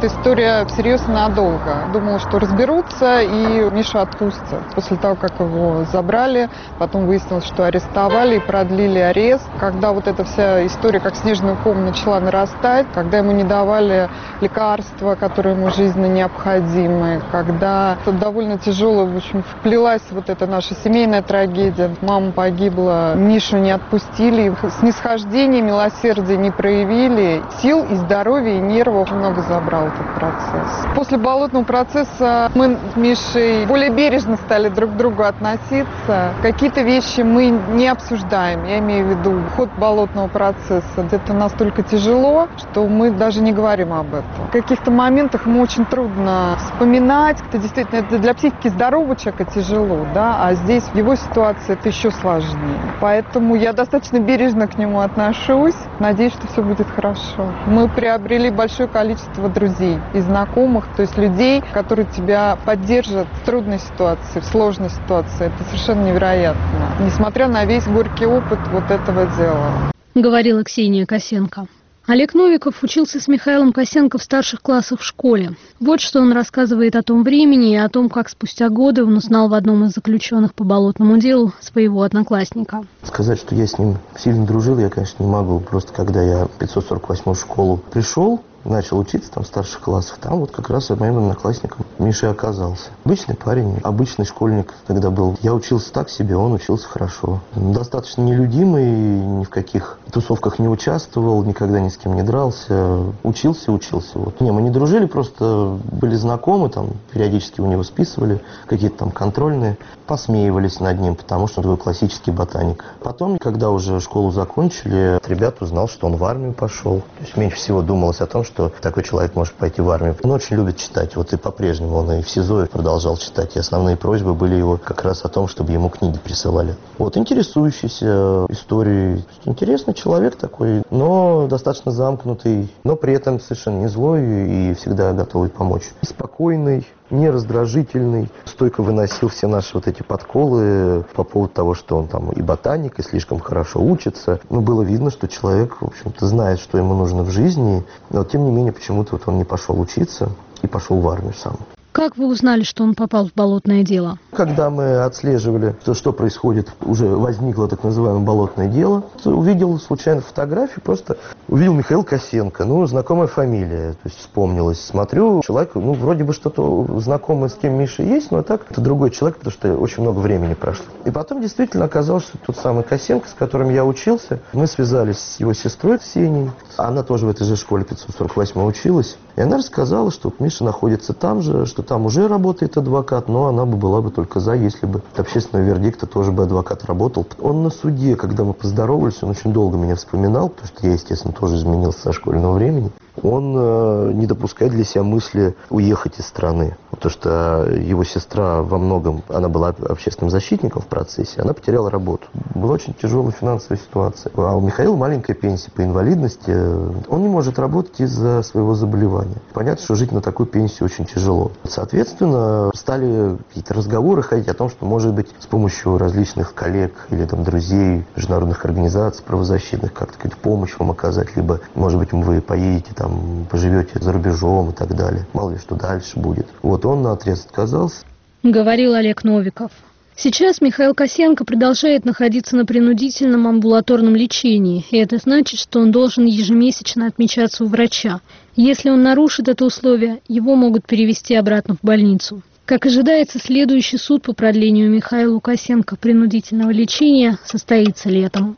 история всерьез и надолго. Думала, что разберутся и Мишу отпустят. После того, как его забрали, потом выяснилось, что арестовали и продлили арест. Когда вот эта вся история, как снежный ком, начала нарастать, когда ему не давали лекарства, которые ему жизненно необходимы, когда довольно тяжело, в общем, вплелась вот эта наша семейная трагедия. Мама погибла, Мишу не отпустили, снисхождения, милосердия не проявили, сил и здоровья, и нервов много забрал этот процесс. После болотного процесса мы с Мишей более бережно стали друг к другу относиться. Какие-то вещи мы не обсуждаем, я имею в виду ход болотного процесса. Это настолько тяжело, что мы даже не говорим об этом. В каких-то моментах ему очень трудно вспоминать. Это действительно это для психики здорового человека тяжело, да, а здесь в его ситуации это еще сложнее. Поэтому я достаточно бережно к нему отношусь. Надеюсь, что все будет хорошо. Мы приобрели большое количество друзей и знакомых, то есть людей, которые тебя поддержат в трудной ситуации, в сложной ситуации. Это совершенно невероятно. Несмотря на весь горький опыт вот этого дела. Говорила Ксения Косенко. Олег Новиков учился с Михаилом Косенко в старших классах в школе. Вот что он рассказывает о том времени и о том, как спустя годы он узнал в одном из заключенных по болотному делу своего одноклассника. Сказать, что я с ним сильно дружил, я, конечно, не могу. Просто когда я в пятьсот сорок восьмую школу пришел, начал учиться там в старших классах, там вот как раз моим одноклассником Миша оказался. Обычный парень, обычный школьник тогда был. Я учился так себе, он учился хорошо. Достаточно нелюдимый, ни в каких тусовках не участвовал, никогда ни с кем не дрался. Учился, учился. Вот. Не, мы не дружили, просто были знакомы, там периодически у него списывали какие-то там контрольные, посмеивались над ним, потому что он такой классический ботаник. Потом, когда уже школу закончили, ребят узнал, что он в армию пошел. То есть меньше всего думалось о том, что что такой человек может пойти в армию. Он очень любит читать. Вот и по-прежнему он и в СИЗО продолжал читать. И основные просьбы были его как раз о том, чтобы ему книги присылали. Вот, интересующийся историей. Интересный человек такой, но достаточно замкнутый, но при этом совершенно не злой и всегда готовый помочь. И спокойный, не раздражительный, стойко выносил все наши вот эти подколы по поводу того, что он там и ботаник, и слишком хорошо учится. Но было видно, что человек, в общем-то, знает, что ему нужно в жизни, но тем не менее почему-то вот он не пошел учиться и пошел в армию сам. Как вы узнали, что он попал в болотное дело? Когда мы отслеживали, что, что происходит, уже возникло так называемое болотное дело, увидел случайно фотографию, просто увидел Михаил Косенко, ну, знакомая фамилия, то есть вспомнилось. Смотрю, человек, ну, вроде бы что-то знакомое с кем Миша есть, но так это другой человек, потому что очень много времени прошло. И потом действительно оказалось, что тот самый Косенко, с которым я учился, мы связались с его сестрой Ксенией, она тоже в этой же школе пятьсот сорок восьмой училась, и она рассказала, что Миша находится там же, что там уже работает адвокат, но она бы была бы только за, если бы от общественного вердикта тоже бы адвокат работал. Он на суде, когда мы поздоровались, он очень долго меня вспоминал, потому что я, естественно, тоже изменился со школьного времени. Он э, не допускает для себя мысли уехать из страны, потому что его сестра во многом, она была общественным защитником в процессе, она потеряла работу. Была очень тяжелая финансовая ситуация. А у Михаила маленькая пенсия по инвалидности, он не может работать из-за своего заболевания. Понятно, что жить на такую пенсию очень тяжело. Соответственно, стали какие-то разговоры ходить о том, что, может быть, с помощью различных коллег или там друзей, международных организаций правозащитных, как-то какую-то помощь вам оказать, либо, может быть, вы поедете там, поживете за рубежом и так далее. Мало ли что дальше будет. Вот он наотрез отказался. Говорил Олег Новиков. Сейчас Михаил Косенко продолжает находиться на принудительном амбулаторном лечении, и это значит, что он должен ежемесячно отмечаться у врача. Если он нарушит это условие, его могут перевести обратно в больницу. Как ожидается, следующий суд по продлению Михаилу Косенко принудительного лечения состоится летом.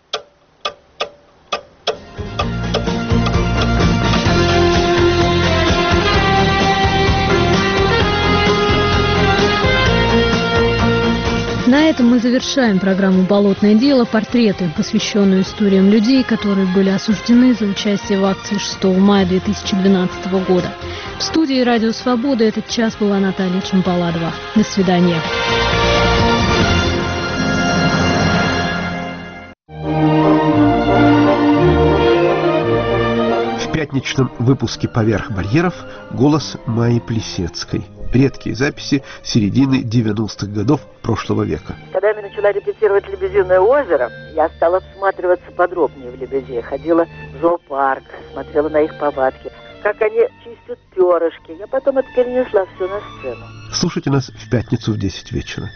На этом мы завершаем программу «Болотное дело. Портреты», посвященную историям людей, которые были осуждены за участие в акции шестого мая две тысячи двенадцатого года. В студии «Радио Свобода» этот час была Наталья Чемпаладова. До свидания. В пятничном выпуске «Поверх барьеров» голос Майи Плисецкой. Редкие записи середины девяностых годов прошлого века. Когда я начала репетировать «Лебединое озеро», я стала всматриваться подробнее в лебедей. Ходила в зоопарк, смотрела на их повадки. как они чистят перышки. Я потом это перенесла все на сцену. Слушайте нас в пятницу в десять вечера.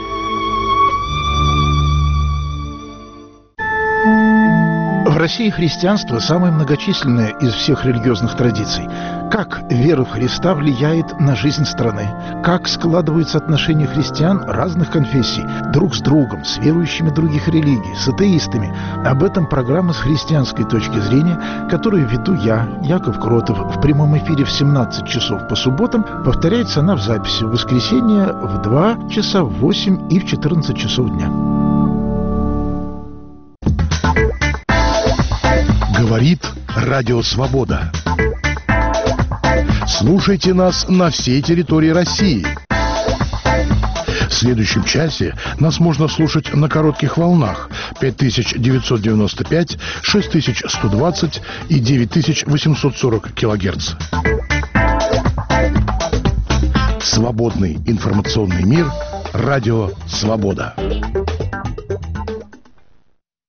В России христианство самое многочисленное из всех религиозных традиций. Как вера в Христа влияет на жизнь страны? Как складываются отношения христиан разных конфессий друг с другом, с верующими других религий, с атеистами? Об этом программа «С христианской точки зрения», которую веду я, Яков Кротов, в прямом эфире в семнадцать часов по субботам. Повторяется она в записи в воскресенье в два часа, в восемь и в четырнадцать часов дня. Говорит Радио Свобода. Слушайте нас на всей территории России. В следующем часе нас можно слушать на коротких волнах пять тысяч девятьсот девяносто пять, шесть тысяч сто двадцать и девять тысяч восемьсот сорок килогерц. Свободный информационный мир. Радио Свобода.